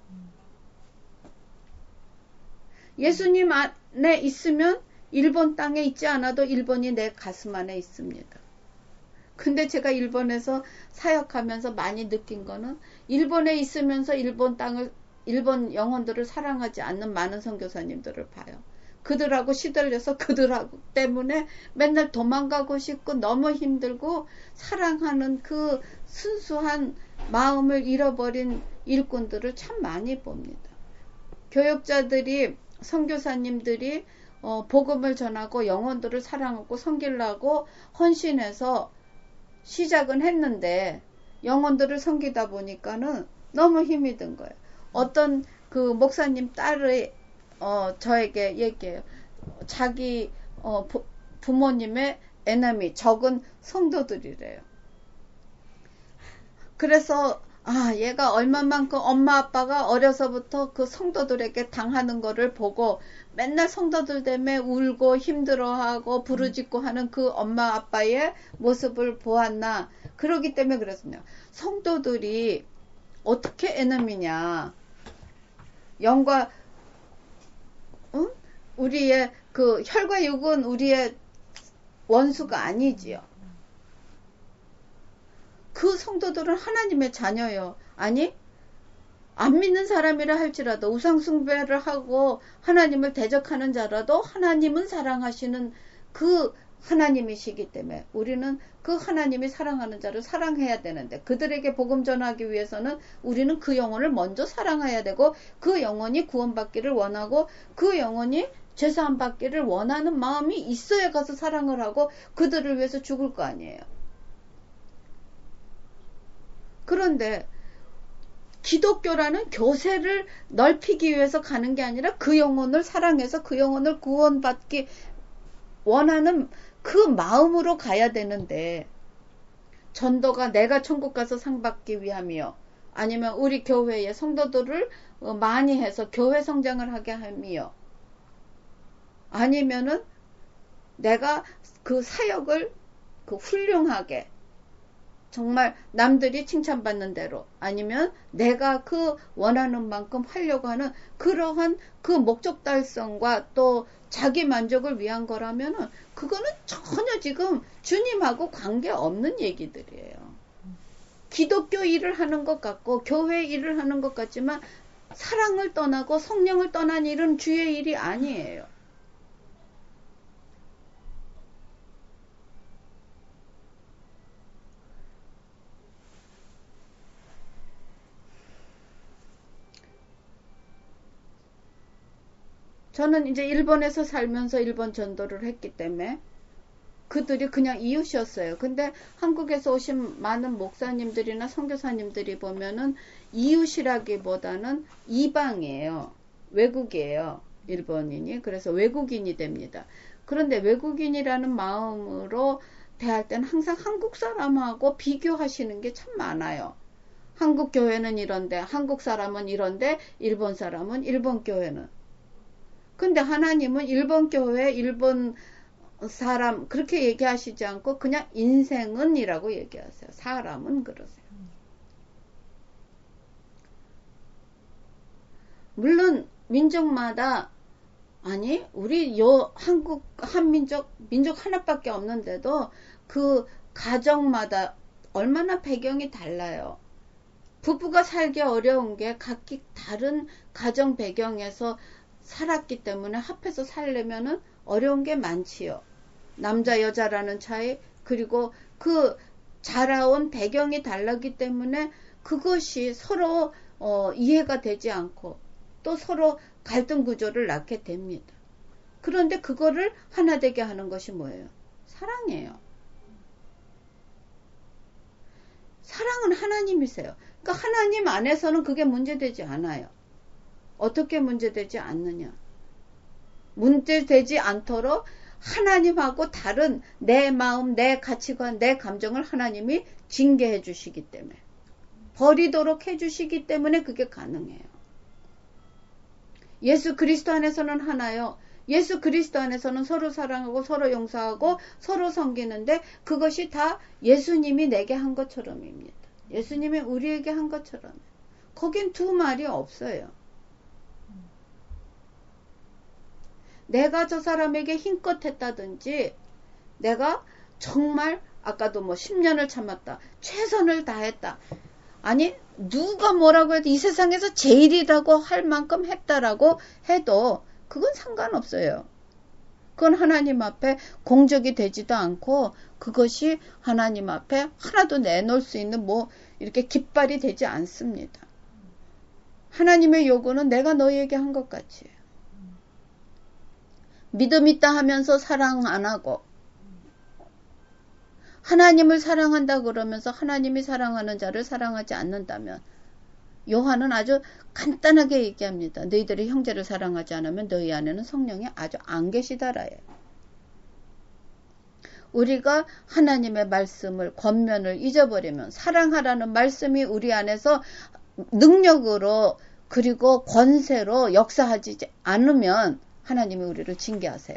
예수님 안에 있으면 일본 땅에 있지 않아도 일본이 내 가슴 안에 있습니다. 근데 제가 일본에서 사역하면서 많이 느낀 거는 일본에 있으면서 일본 영혼들을 사랑하지 않는 많은 선교사님들을 봐요. 그들하고 시들려서 그들하고 때문에 맨날 도망가고 싶고 너무 힘들고 사랑하는 그 순수한 마음을 잃어버린 일꾼들을 참 많이 봅니다. 교역자들이 선교사님들이 복음을 전하고 영혼들을 사랑하고 섬기려고 헌신해서 시작은 했는데 영혼들을 섬기다 보니까는 너무 힘이 든 거예요. 어떤 그 목사님 딸이 저에게 얘기해요. 자기 부모님의 에너미 적은 성도들이래요. 그래서 얘가 얼마만큼 엄마 아빠가 어려서부터 그 성도들에게 당하는 거를 보고 맨날 성도들 때문에 울고 힘들어하고 부르짖고 하는 그 엄마 아빠의 모습을 보았나. 그러기 때문에 그렇습니다. 성도들이 어떻게 에너미냐. 영과 우리의 그 혈과 육은 우리의 원수가 아니지요. 그 성도들은 하나님의 자녀요. 아니 안 믿는 사람이라 할지라도 우상숭배를 하고 하나님을 대적하는 자라도 하나님은 사랑하시는 그 하나님이시기 때문에 우리는 그 하나님이 사랑하는 자를 사랑해야 되는데 그들에게 복음 전하기 위해서는 우리는 그 영혼을 먼저 사랑해야 되고 그 영혼이 구원받기를 원하고 그 영혼이 죄사함 받기를 원하는 마음이 있어야 가서 사랑을 하고 그들을 위해서 죽을 거 아니에요. 그런데 기독교라는 교세를 넓히기 위해서 가는 게 아니라 그 영혼을 사랑해서 그 영혼을 구원받기 원하는 그 마음으로 가야 되는데 전도가 내가 천국 가서 상 받기 위함이요. 아니면 우리 교회의 성도들을 많이 해서 교회 성장을 하게 함이요. 아니면은 내가 그 사역을 그 훌륭하게 정말 남들이 칭찬받는 대로 아니면 내가 그 원하는 만큼 하려고 하는 그러한 그 목적 달성과 또 자기 만족을 위한 거라면은 그거는 전혀 지금 주님하고 관계없는 얘기들이에요. 기독교 일을 하는 것 같고 교회 일을 하는 것 같지만 사랑을 떠나고 성령을 떠난 일은 주의 일이 아니에요. 저는 이제 일본에서 살면서 일본 전도를 했기 때문에 그들이 그냥 이웃이었어요. 근데 한국에서 오신 많은 목사님들이나 선교사님들이 보면은 이웃이라기보다는 이방이에요. 외국이에요. 일본인이. 그래서 외국인이 됩니다. 그런데 외국인이라는 마음으로 대할 때는 항상 한국 사람하고 비교하시는 게 참 많아요. 한국 교회는 이런데, 한국 사람은 이런데, 일본 사람은 일본 교회는. 근데 하나님은 일본 교회, 일본 사람 그렇게 얘기하시지 않고 그냥 인생은 이라고 얘기하세요. 사람은 그러세요. 물론 민족마다 아니 우리 요 한국 민족 하나밖에 없는데도 그 가정마다 얼마나 배경이 달라요. 부부가 살기 어려운 게 각기 다른 가정 배경에서 살았기 때문에 합해서 살려면은 어려운 게 많지요. 남자 여자라는 차이 그리고 그 자라온 배경이 달랐기 때문에 그것이 서로 이해가 되지 않고 또 서로 갈등 구조를 낳게 됩니다. 그런데 그거를 하나 되게 하는 것이 뭐예요? 사랑이에요. 사랑은 하나님이세요. 그러니까 하나님 안에서는 그게 문제되지 않아요. 어떻게 문제되지 않느냐? 문제되지 않도록 하나님하고 다른 내 마음, 내 가치관, 내 감정을 하나님이 징계해 주시기 때문에 버리도록 해 주시기 때문에 그게 가능해요. 예수 그리스도 안에서는 하나요. 예수 그리스도 안에서는 서로 사랑하고 서로 용서하고 서로 섬기는데 그것이 다 예수님이 내게 한 것처럼입니다. 예수님이 우리에게 한 것처럼. 거긴 두 말이 없어요. 내가 저 사람에게 힘껏 했다든지 내가 정말 아까도 뭐 10년을 참았다. 최선을 다했다. 아니 누가 뭐라고 해도 이 세상에서 제일이라고 할 만큼 했다라고 해도 그건 상관없어요. 그건 하나님 앞에 공적이 되지도 않고 그것이 하나님 앞에 하나도 내놓을 수 있는 뭐 이렇게 깃발이 되지 않습니다. 하나님의 요구는 내가 너희에게 한 것 같이 믿음 있다 하면서 사랑 안 하고 하나님을 사랑한다 그러면서 하나님이 사랑하는 자를 사랑하지 않는다면 요한은 아주 간단하게 얘기합니다. 너희들이 형제를 사랑하지 않으면 너희 안에는 성령이 아주 안 계시다라요. 우리가 하나님의 말씀을 권면을 잊어버리면 사랑하라는 말씀이 우리 안에서 능력으로 그리고 권세로 역사하지 않으면 하나님이 우리를 징계하세요.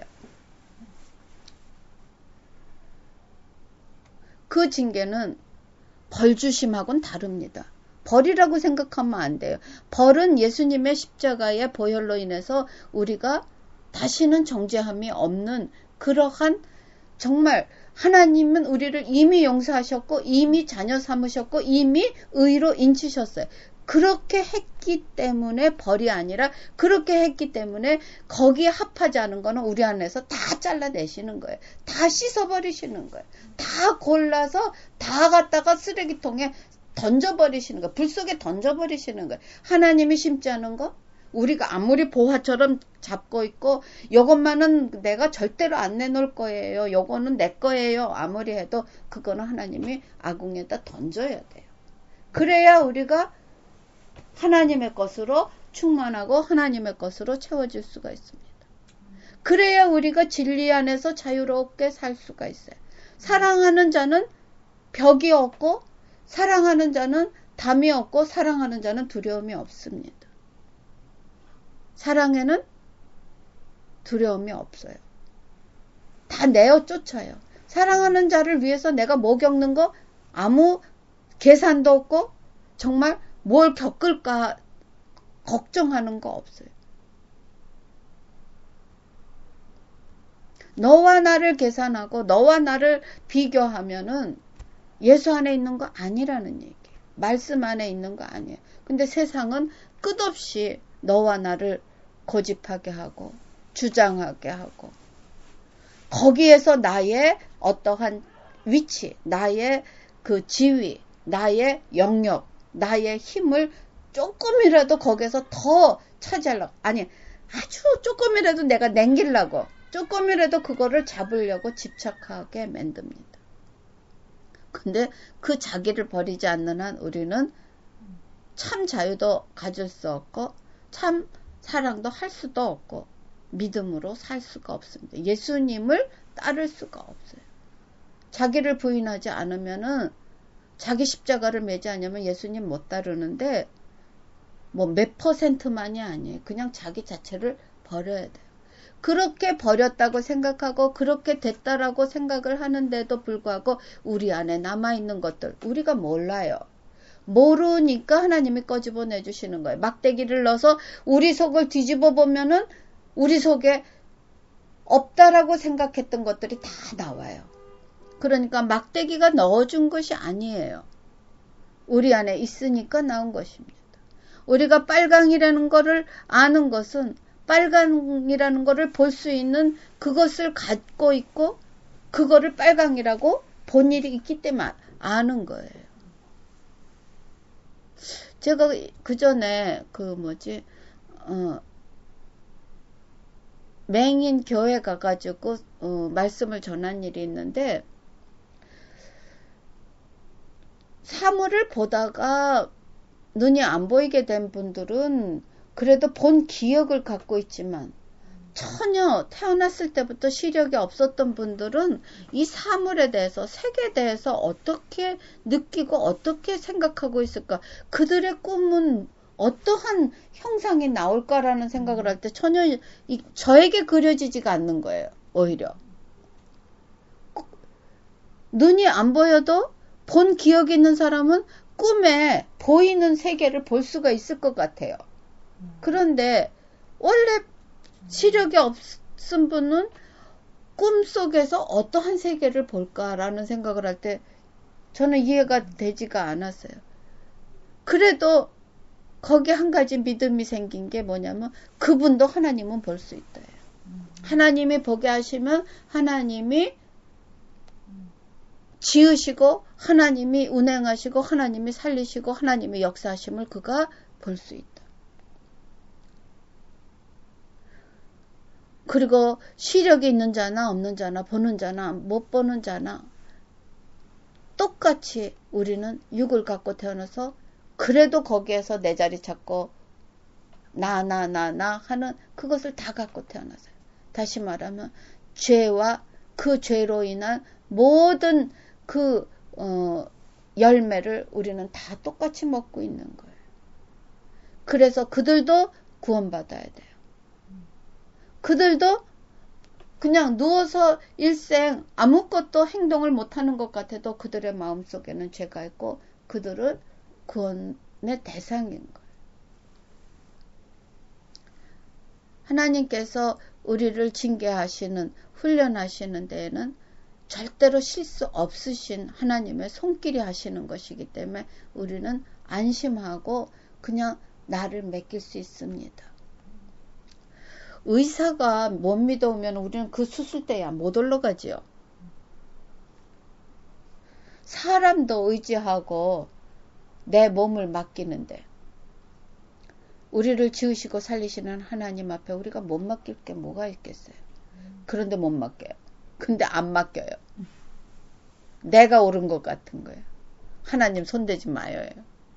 그 징계는 벌 주심하고는 다릅니다. 벌이라고 생각하면 안 돼요. 벌은 예수님의 십자가의 보혈로 인해서 우리가 다시는 정죄함이 없는 그러한 정말 하나님은 우리를 이미 용서하셨고 이미 자녀 삼으셨고 이미 의로 인치셨어요. 그렇게 했기 때문에 벌이 아니라 그렇게 했기 때문에 거기에 합하지 않은 거는 우리 안에서 다 잘라내시는 거예요. 다 씻어버리시는 거예요. 다 골라서 다 갖다가 쓰레기통에 던져버리시는 거예요. 불 속에 던져버리시는 거예요. 하나님이 심지 않은 거 우리가 아무리 보화처럼 잡고 있고 요것만은 내가 절대로 안 내놓을 거예요. 요거는 내 거예요. 아무리 해도 그거는 하나님이 아궁에다 던져야 돼요. 그래야 우리가 하나님의 것으로 충만하고 하나님의 것으로 채워질 수가 있습니다. 그래야 우리가 진리 안에서 자유롭게 살 수가 있어요. 사랑하는 자는 벽이 없고 사랑하는 자는 담이 없고 사랑하는 자는 두려움이 없습니다. 사랑에는 두려움이 없어요. 다 다 내어 쫓아요. 사랑하는 자를 위해서 내가 뭐 겪는 거 아무 계산도 없고 정말 뭘 겪을까 걱정하는 거 없어요. 너와 나를 계산하고 너와 나를 비교하면은 예수 안에 있는 거 아니라는 얘기예요. 말씀 안에 있는 거 아니에요. 근데 세상은 끝없이 너와 나를 고집하게 하고 주장하게 하고 거기에서 나의 어떠한 위치, 나의 그 지위, 나의 영역, 나의 힘을 조금이라도 거기서 더 차지하려고, 아니 아주 조금이라도 내가 남기려고, 조금이라도 그거를 잡으려고 집착하게 만듭니다. 근데 그 자기를 버리지 않는 한 우리는 참 자유도 가질 수 없고 참 사랑도 할 수도 없고 믿음으로 살 수가 없습니다. 예수님을 따를 수가 없어요. 자기를 부인하지 않으면은 자기 십자가를 매지 않으면 예수님 못 따르는데 뭐 몇 %만이 아니에요. 그냥 자기 자체를 버려야 돼요. 그렇게 버렸다고 생각하고 그렇게 됐다라고 생각을 하는데도 불구하고 우리 안에 남아있는 것들 우리가 몰라요. 모르니까 하나님이 꺼집어 내주시는 거예요. 막대기를 넣어서 우리 속을 뒤집어 보면은 우리 속에 없다라고 생각했던 것들이 다 나와요. 그러니까 막대기가 넣어준 것이 아니에요. 우리 안에 있으니까 나온 것입니다. 우리가 빨강이라는 거를 아는 것은 빨강이라는 거를 볼 수 있는 그것을 갖고 있고 그거를 빨강이라고 본 일이 있기 때문에 아는 거예요. 제가 그 전에 맹인 교회 가가지고 말씀을 전한 일이 있는데 사물을 보다가 눈이 안 보이게 된 분들은 그래도 본 기억을 갖고 있지만 전혀 태어났을 때부터 시력이 없었던 분들은 이 사물에 대해서 세계에 대해서 어떻게 느끼고 어떻게 생각하고 있을까 그들의 꿈은 어떠한 형상이 나올까라는 생각을 할 때 전혀 저에게 그려지지가 않는 거예요. 오히려 눈이 안 보여도 본 기억이 있는 사람은 꿈에 보이는 세계를 볼 수가 있을 것 같아요. 그런데 원래 시력이 없은 분은 꿈속에서 어떠한 세계를 볼까라는 생각을 할 때 저는 이해가 되지가 않았어요. 그래도 거기에 한 가지 믿음이 생긴 게 뭐냐면 그분도 하나님은 볼 수 있다. 하나님이 보게 하시면 하나님이 지으시고 하나님이 운행하시고 하나님이 살리시고 하나님이 역사하심을 그가 볼 수 있다. 그리고 시력이 있는 자나 없는 자나 보는 자나 못 보는 자나 똑같이 우리는 육을 갖고 태어나서 그래도 거기에서 내 자리 찾고 나 하는 그것을 다 갖고 태어나서요. 다시 말하면 죄와 그 죄로 인한 모든 그 열매를 우리는 다 똑같이 먹고 있는 거예요. 그래서 그들도 구원받아야 돼요. 그들도 그냥 누워서 일생 아무것도 행동을 못하는 것 같아도 그들의 마음속에는 죄가 있고 그들은 구원의 대상인 거예요. 하나님께서 우리를 징계하시는 훈련하시는 데에는 절대로 실수 없으신 하나님의 손길이 하시는 것이기 때문에 우리는 안심하고 그냥 나를 맡길 수 있습니다. 의사가 못 믿어오면 우리는 그 수술대야 못 올라가지요. 사람도 의지하고 내 몸을 맡기는데 우리를 지으시고 살리시는 하나님 앞에 우리가 못 맡길 게 뭐가 있겠어요. 그런데 못 맡겨요. 근데 안 맡겨요. 내가 옳은 것 같은 거예요. 하나님 손대지 마요예요.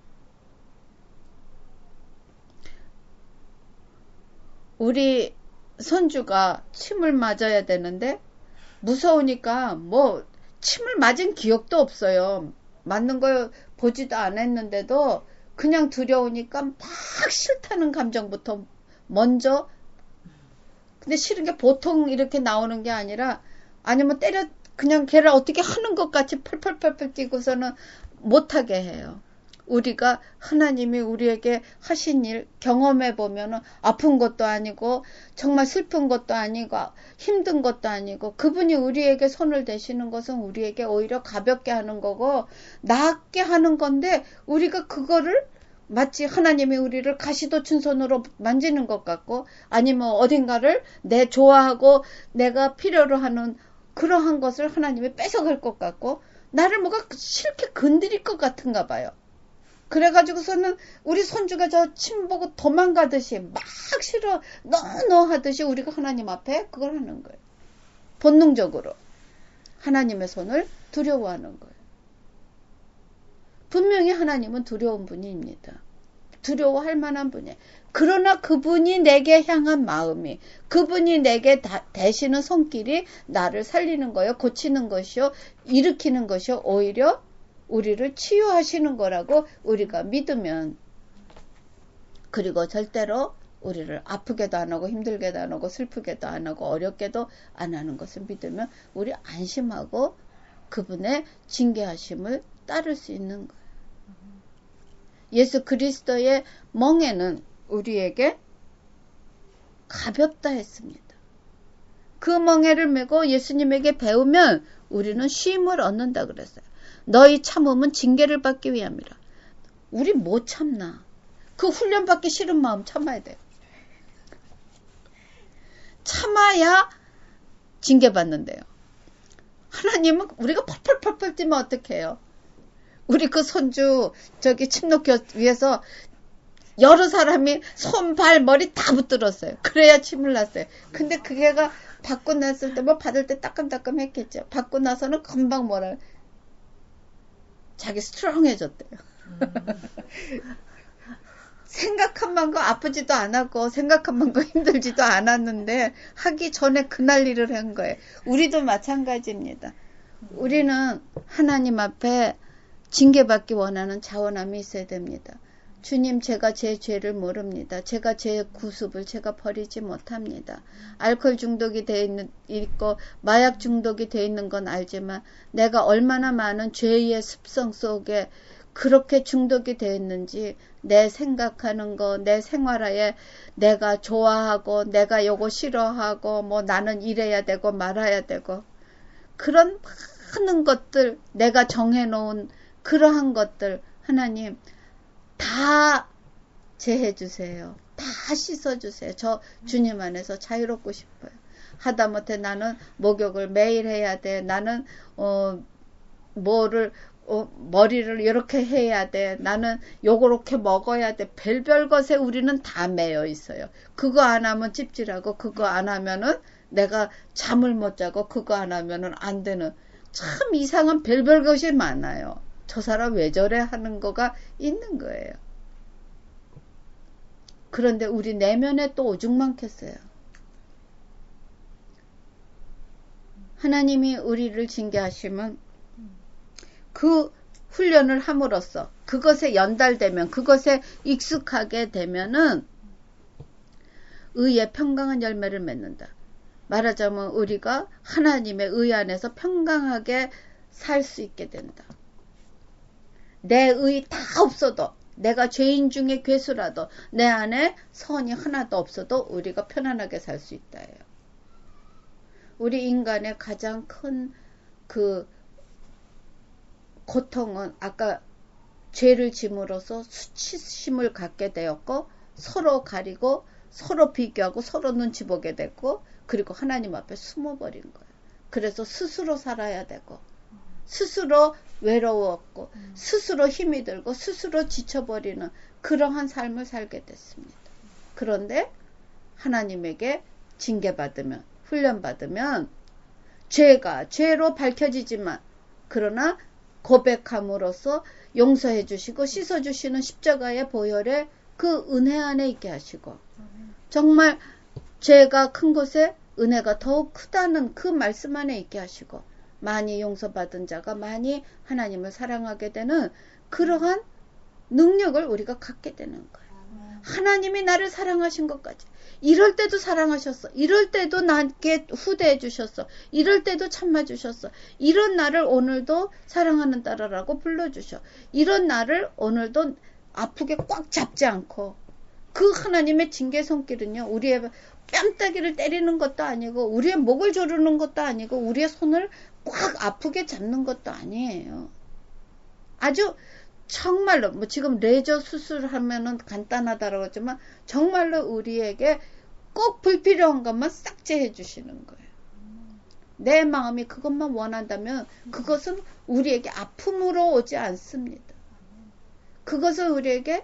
우리 손주가 침을 맞아야 되는데 무서우니까 뭐 침을 맞은 기억도 없어요. 맞는 걸 보지도 않았는데도 그냥 두려우니까 막 싫다는 감정부터 먼저 근데 싫은 게 보통 이렇게 나오는 게 아니라 아니면 그냥 걔를 어떻게 하는 것 같이 펄펄펄펄 뛰고서는 못하게 해요. 우리가 하나님이 우리에게 하신 일 경험해 보면은 아픈 것도 아니고 정말 슬픈 것도 아니고 힘든 것도 아니고 그분이 우리에게 손을 대시는 것은 우리에게 오히려 가볍게 하는 거고 낫게 하는 건데 우리가 그거를 마치 하나님이 우리를 가시돋친 손으로 만지는 것 같고 아니면 어딘가를 내 좋아하고 내가 필요로 하는 그러한 것을 하나님이 뺏어갈 것 같고 나를 뭐가 싫게 건드릴 것 같은가 봐요. 그래가지고서는 우리 손주가 저 침 보고 도망가듯이 막 싫어 너 하듯이 우리가 하나님 앞에 그걸 하는 거예요. 본능적으로 하나님의 손을 두려워하는 거예요. 분명히 하나님은 두려운 분입니다. 두려워할 만한 분이에요. 그러나 그분이 내게 향한 마음이 그분이 내게 대시는 손길이 나를 살리는 거요, 고치는 것이요, 일으키는 것이요, 오히려 우리를 치유하시는 거라고 우리가 믿으면 그리고 절대로 우리를 아프게도 안 하고 힘들게도 안 하고 슬프게도 안 하고 어렵게도 안 하는 것을 믿으면 우리 안심하고 그분의 징계하심을 따를 수 있는 거예요. 예수 그리스도의 멍에는 우리에게 가볍다 했습니다. 그 멍에를 메고 예수님에게 배우면 우리는 쉼을 얻는다 그랬어요. 너희 참음은 징계를 받기 위함이라. 우리 못 참나. 그 훈련받기 싫은 마음 참아야 돼요. 참아야 징계받는데요. 하나님은 우리가 펄펄펄펄 뛰면 어떡해요? 우리 그 손주 저기 침놓기 위해서 여러 사람이 손, 발, 머리 다 붙들었어요. 그래야 침을 놨어요. 근데 그게가 받고 났을 때 뭐 받을 때 따끔따끔 했겠죠. 받고 나서는 금방 뭐라 자기 스트롱해졌대요. 생각한 만큼 아프지도 않았고 생각한 만큼 힘들지도 않았는데 하기 전에 그날 일을 한 거예요. 우리도 마찬가지입니다. 우리는 하나님 앞에 징계받기 원하는 자원함이 있어야 됩니다. 주님, 제가 제 죄를 모릅니다. 제가 제 구습을 제가 버리지 못합니다. 알코올 중독이 돼 있고 마약 중독이 돼 있는 건 알지만 내가 얼마나 많은 죄의 습성 속에 그렇게 중독이 되어 있는지 내 생각하는 거, 내 생활하에 내가 좋아하고 내가 요거 싫어하고 뭐 나는 이래야 되고 말아야 되고 그런 많은 것들 내가 정해놓은 그러한 것들 하나님 다 제해 주세요. 다 씻어 주세요. 저 주님 안에서 자유롭고 싶어요. 하다못해 나는 목욕을 매일 해야 돼. 나는 머리를 이렇게 해야 돼. 나는 요렇게 먹어야 돼. 별별 것에 우리는 다 매여 있어요. 그거 안 하면 찝찝하고 그거 안 하면은 내가 잠을 못 자고 그거 안 하면은 안 되는 참 이상한 별별 것이 많아요. 저 사람 왜 저래 하는 거가 있는 거예요. 그런데 우리 내면에 또 오죽 많겠어요. 하나님이 우리를 징계하시면 그 훈련을 함으로써 그것에 연달되면 그것에 익숙하게 되면은 의의 평강한 열매를 맺는다. 말하자면 우리가 하나님의 의 안에서 평강하게 살 수 있게 된다. 내 의 다 없어도 내가 죄인 중에 괴수라도 내 안에 선이 하나도 없어도 우리가 편안하게 살 수 있다 해요. 우리 인간의 가장 큰 그 고통은 아까 죄를 짐으로써 수치심을 갖게 되었고 서로 가리고 서로 비교하고 서로 눈치 보게 됐고 그리고 하나님 앞에 숨어버린 거예요. 그래서 스스로 살아야 되고 스스로 외로웠고 스스로 힘이 들고 스스로 지쳐버리는 그러한 삶을 살게 됐습니다. 그런데 하나님에게 징계받으면 훈련받으면 죄가 죄로 밝혀지지만 그러나 고백함으로써 용서해 주시고 씻어 주시는 십자가의 보혈에 그 은혜 안에 있게 하시고 정말 죄가 큰 곳에 은혜가 더욱 크다는 그 말씀 안에 있게 하시고 많이 용서받은 자가 많이 하나님을 사랑하게 되는 그러한 능력을 우리가 갖게 되는 거예요. 하나님이 나를 사랑하신 것까지. 이럴 때도 사랑하셨어. 이럴 때도 나에게 후대해 주셨어. 이럴 때도 참아 주셨어. 이런 나를 오늘도 사랑하는 딸아라고 불러주셔. 이런 나를 오늘도 아프게 꽉 잡지 않고, 그 하나님의 징계 손길은요, 우리의 뺨따기를 때리는 것도 아니고, 우리의 목을 조르는 것도 아니고, 우리의 손을 꽉 아프게 잡는 것도 아니에요. 아주 정말로 뭐 지금 레이저 수술하면은 간단하다라고 했지만 정말로 우리에게 꼭 불필요한 것만 싹제해 주시는 거예요. 내 마음이 그것만 원한다면 그것은 우리에게 아픔으로 오지 않습니다. 그것은 우리에게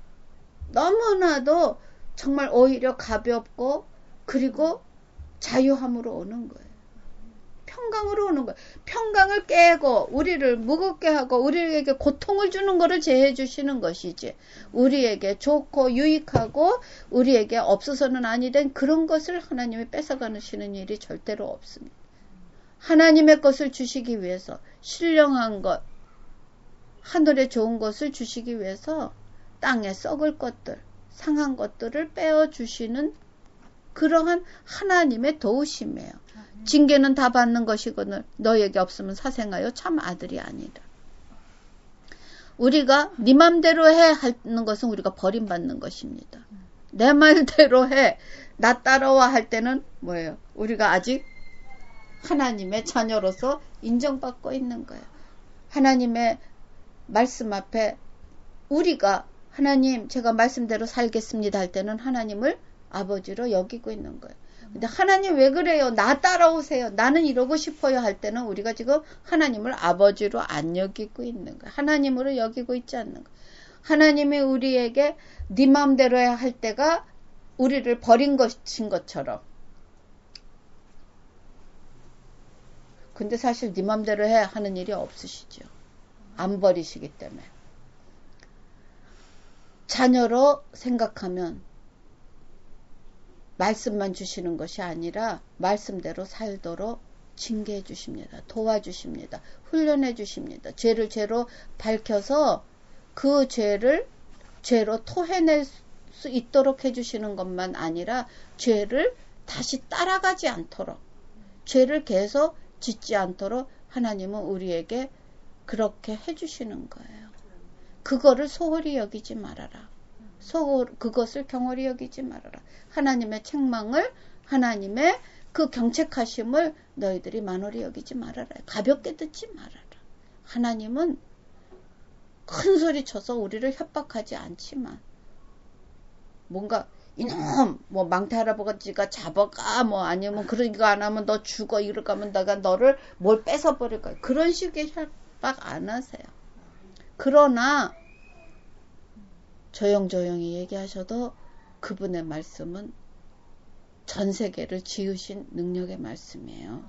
너무나도 정말 오히려 가볍고 그리고 자유함으로 오는 거예요. 평강으로 오는 거예요. 평강을 깨고 우리를 무겁게 하고 우리에게 고통을 주는 것을 제해 주시는 것이지, 우리에게 좋고 유익하고 우리에게 없어서는 아니 된 그런 것을 하나님이 뺏어가시는 일이 절대로 없습니다. 하나님의 것을 주시기 위해서, 신령한 것, 하늘에 좋은 것을 주시기 위해서 땅에 썩을 것들, 상한 것들을 빼어주시는 그러한 하나님의 도우심이에요. 징계는 다 받는 것이거늘 너에게 없으면 사생하여 참 아들이 아니라. 우리가 네 맘대로 해 하는 것은 우리가 버림받는 것입니다. 내 말대로 해, 나 따라와 할 때는 뭐예요? 우리가 아직 하나님의 자녀로서 인정받고 있는 거예요. 하나님의 말씀 앞에 우리가 하나님 제가 말씀대로 살겠습니다 할 때는 하나님을 아버지로 여기고 있는 거예요. 근데 하나님 왜 그래요? 나 따라오세요. 나는 이러고 싶어요 할 때는 우리가 지금 하나님을 아버지로 안 여기고 있는 거예요. 하나님으로 여기고 있지 않는 거예요. 하나님이 우리에게 네 마음대로 해야 할 때가 우리를 버린 것인 것처럼. 근데 사실 네 마음대로 해야 하는 일이 없으시죠. 안 버리시기 때문에. 자녀로 생각하면 말씀만 주시는 것이 아니라 말씀대로 살도록 징계해 주십니다. 도와주십니다. 훈련해 주십니다. 죄를 죄로 밝혀서 그 죄를 죄로 토해낼 수 있도록 해주시는 것만 아니라 죄를 다시 따라가지 않도록, 죄를 계속 짓지 않도록 하나님은 우리에게 그렇게 해주시는 거예요. 그거를 소홀히 여기지 말아라. 그것을 경홀히 여기지 말아라. 하나님의 책망을, 하나님의 그 경책하심을 너희들이 만홀히 여기지 말아라. 가볍게 듣지 말아라. 하나님은 큰 소리 쳐서 우리를 협박하지 않지만, 뭔가 이놈 뭐 망태 할아버지가 잡아가 뭐 아니면 그런 거 안 하면 너 죽어 이러고 하면 내가 너를 뭘 뺏어버릴 거야. 그런 식의 협박 안 하세요. 그러나 조용조용히 얘기하셔도 그분의 말씀은 전 세계를 지으신 능력의 말씀이에요.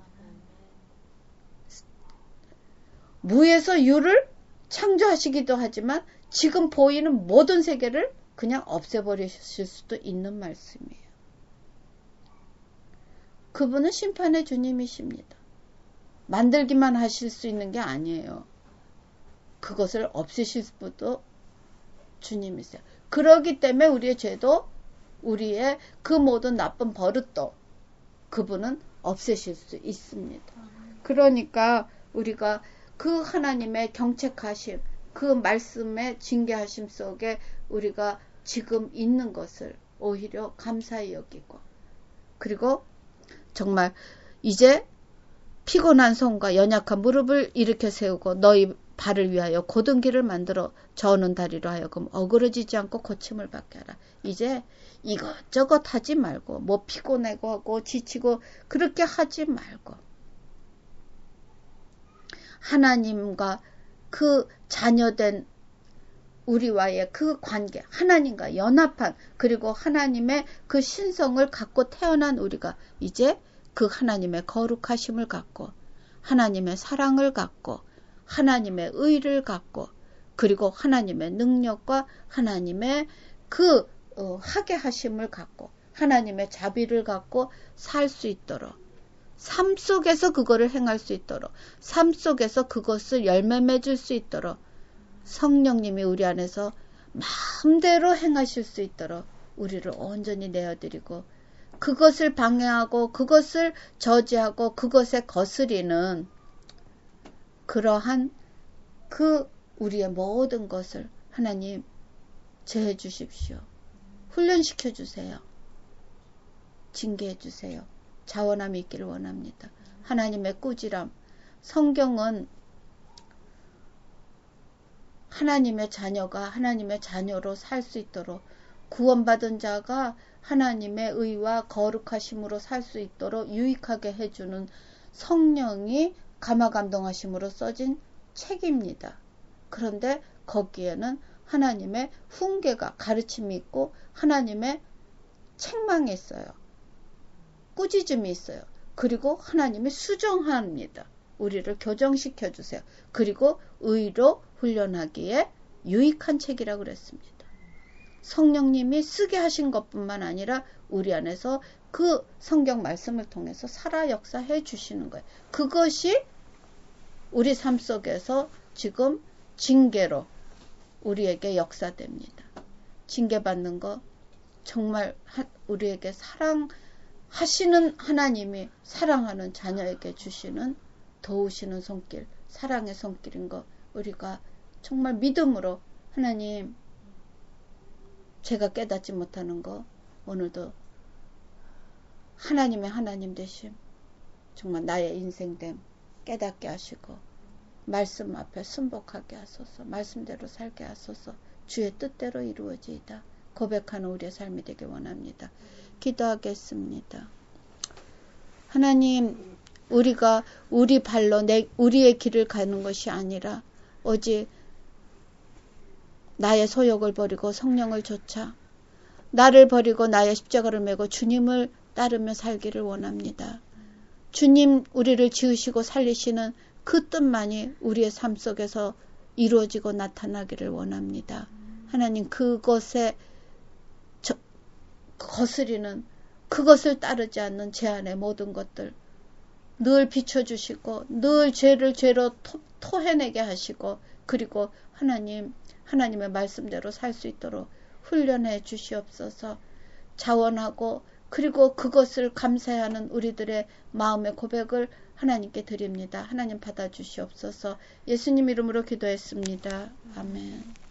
무에서 유를 창조하시기도 하지만 지금 보이는 모든 세계를 그냥 없애버리실 수도 있는 말씀이에요. 그분은 심판의 주님이십니다. 만들기만 하실 수 있는 게 아니에요. 그것을 없애실 수도 주님이세요. 그러기 때문에 우리의 죄도, 우리의 그 모든 나쁜 버릇도 그분은 없애실 수 있습니다. 그러니까 우리가 그 하나님의 경책하심, 그 말씀의 징계하심 속에 우리가 지금 있는 것을 오히려 감사히 여기고, 그리고 정말 이제 피곤한 손과 연약한 무릎을 일으켜 세우고 너희 발을 위하여 곧은 길을 만들어 저는 다리로 하여금 어그러지지 않고 고침을 받게 하라. 이제 이것저것 하지 말고, 뭐 피곤하고 하고 지치고 그렇게 하지 말고, 하나님과 그 자녀된 우리와의 그 관계, 하나님과 연합한, 그리고 하나님의 그 신성을 갖고 태어난 우리가 이제 그 하나님의 거룩하심을 갖고, 하나님의 사랑을 갖고, 하나님의 의를 갖고, 그리고 하나님의 능력과 하나님의 그 하게 하심을 갖고, 하나님의 자비를 갖고 살 수 있도록, 삶 속에서 그거를 행할 수 있도록, 삶 속에서 그것을 열매 맺을 수 있도록 성령님이 우리 안에서 마음대로 행하실 수 있도록 우리를 온전히 내어드리고 그것을 방해하고 그것을 저지하고 그것에 거스리는 그러한 그 우리의 모든 것을 하나님 제해 주십시오. 훈련시켜 주세요. 징계해 주세요. 자원함이 있기를 원합니다. 하나님의 꾸지람. 성경은 하나님의 자녀가 하나님의 자녀로 살 수 있도록 구원받은 자가 하나님의 의와 거룩하심으로 살 수 있도록 유익하게 해주는 성령이 감화감동하심으로 써진 책입니다. 그런데 거기에는 하나님의 훈계가 가르침이 있고 하나님의 책망이 있어요. 꾸짖음이 있어요. 그리고 하나님이 수정합니다. 우리를 교정시켜 주세요. 그리고 의로 훈련하기에 유익한 책이라고 그랬습니다. 성령님이 쓰게 하신 것뿐만 아니라 우리 안에서 그 성경 말씀을 통해서 살아 역사해 주시는 거예요. 그것이 우리 삶 속에서 지금 징계로 우리에게 역사됩니다. 징계받는 거 정말 우리에게 사랑하시는 하나님이 사랑하는 자녀에게 주시는 도우시는 손길, 사랑의 손길인 거 우리가 정말 믿음으로 하나님 제가 깨닫지 못하는 거 오늘도 하나님의 하나님 되심 정말 나의 인생됨 깨닫게 하시고 말씀 앞에 순복하게 하소서. 말씀대로 살게 하소서. 주의 뜻대로 이루어지이다. 고백하는 우리의 삶이 되길 원합니다. 기도하겠습니다. 하나님 우리가 우리 발로 우리의 길을 가는 것이 아니라 오직 나의 소욕을 버리고 성령을 좇아 나를 버리고 나의 십자가를 메고 주님을 따르며 살기를 원합니다. 주님 우리를 지으시고 살리시는 그 뜻만이 우리의 삶 속에서 이루어지고 나타나기를 원합니다. 하나님 그것에 거스리는 그것을 따르지 않는 제 안의 모든 것들 늘 비춰주시고 늘 죄를 죄로 토해내게 하시고 그리고 하나님의 말씀대로 살 수 있도록 훈련해 주시옵소서. 자원하고 그리고 그것을 감사하는 우리들의 마음의 고백을 하나님께 드립니다. 하나님 받아주시옵소서. 예수님 이름으로 기도했습니다. 아멘.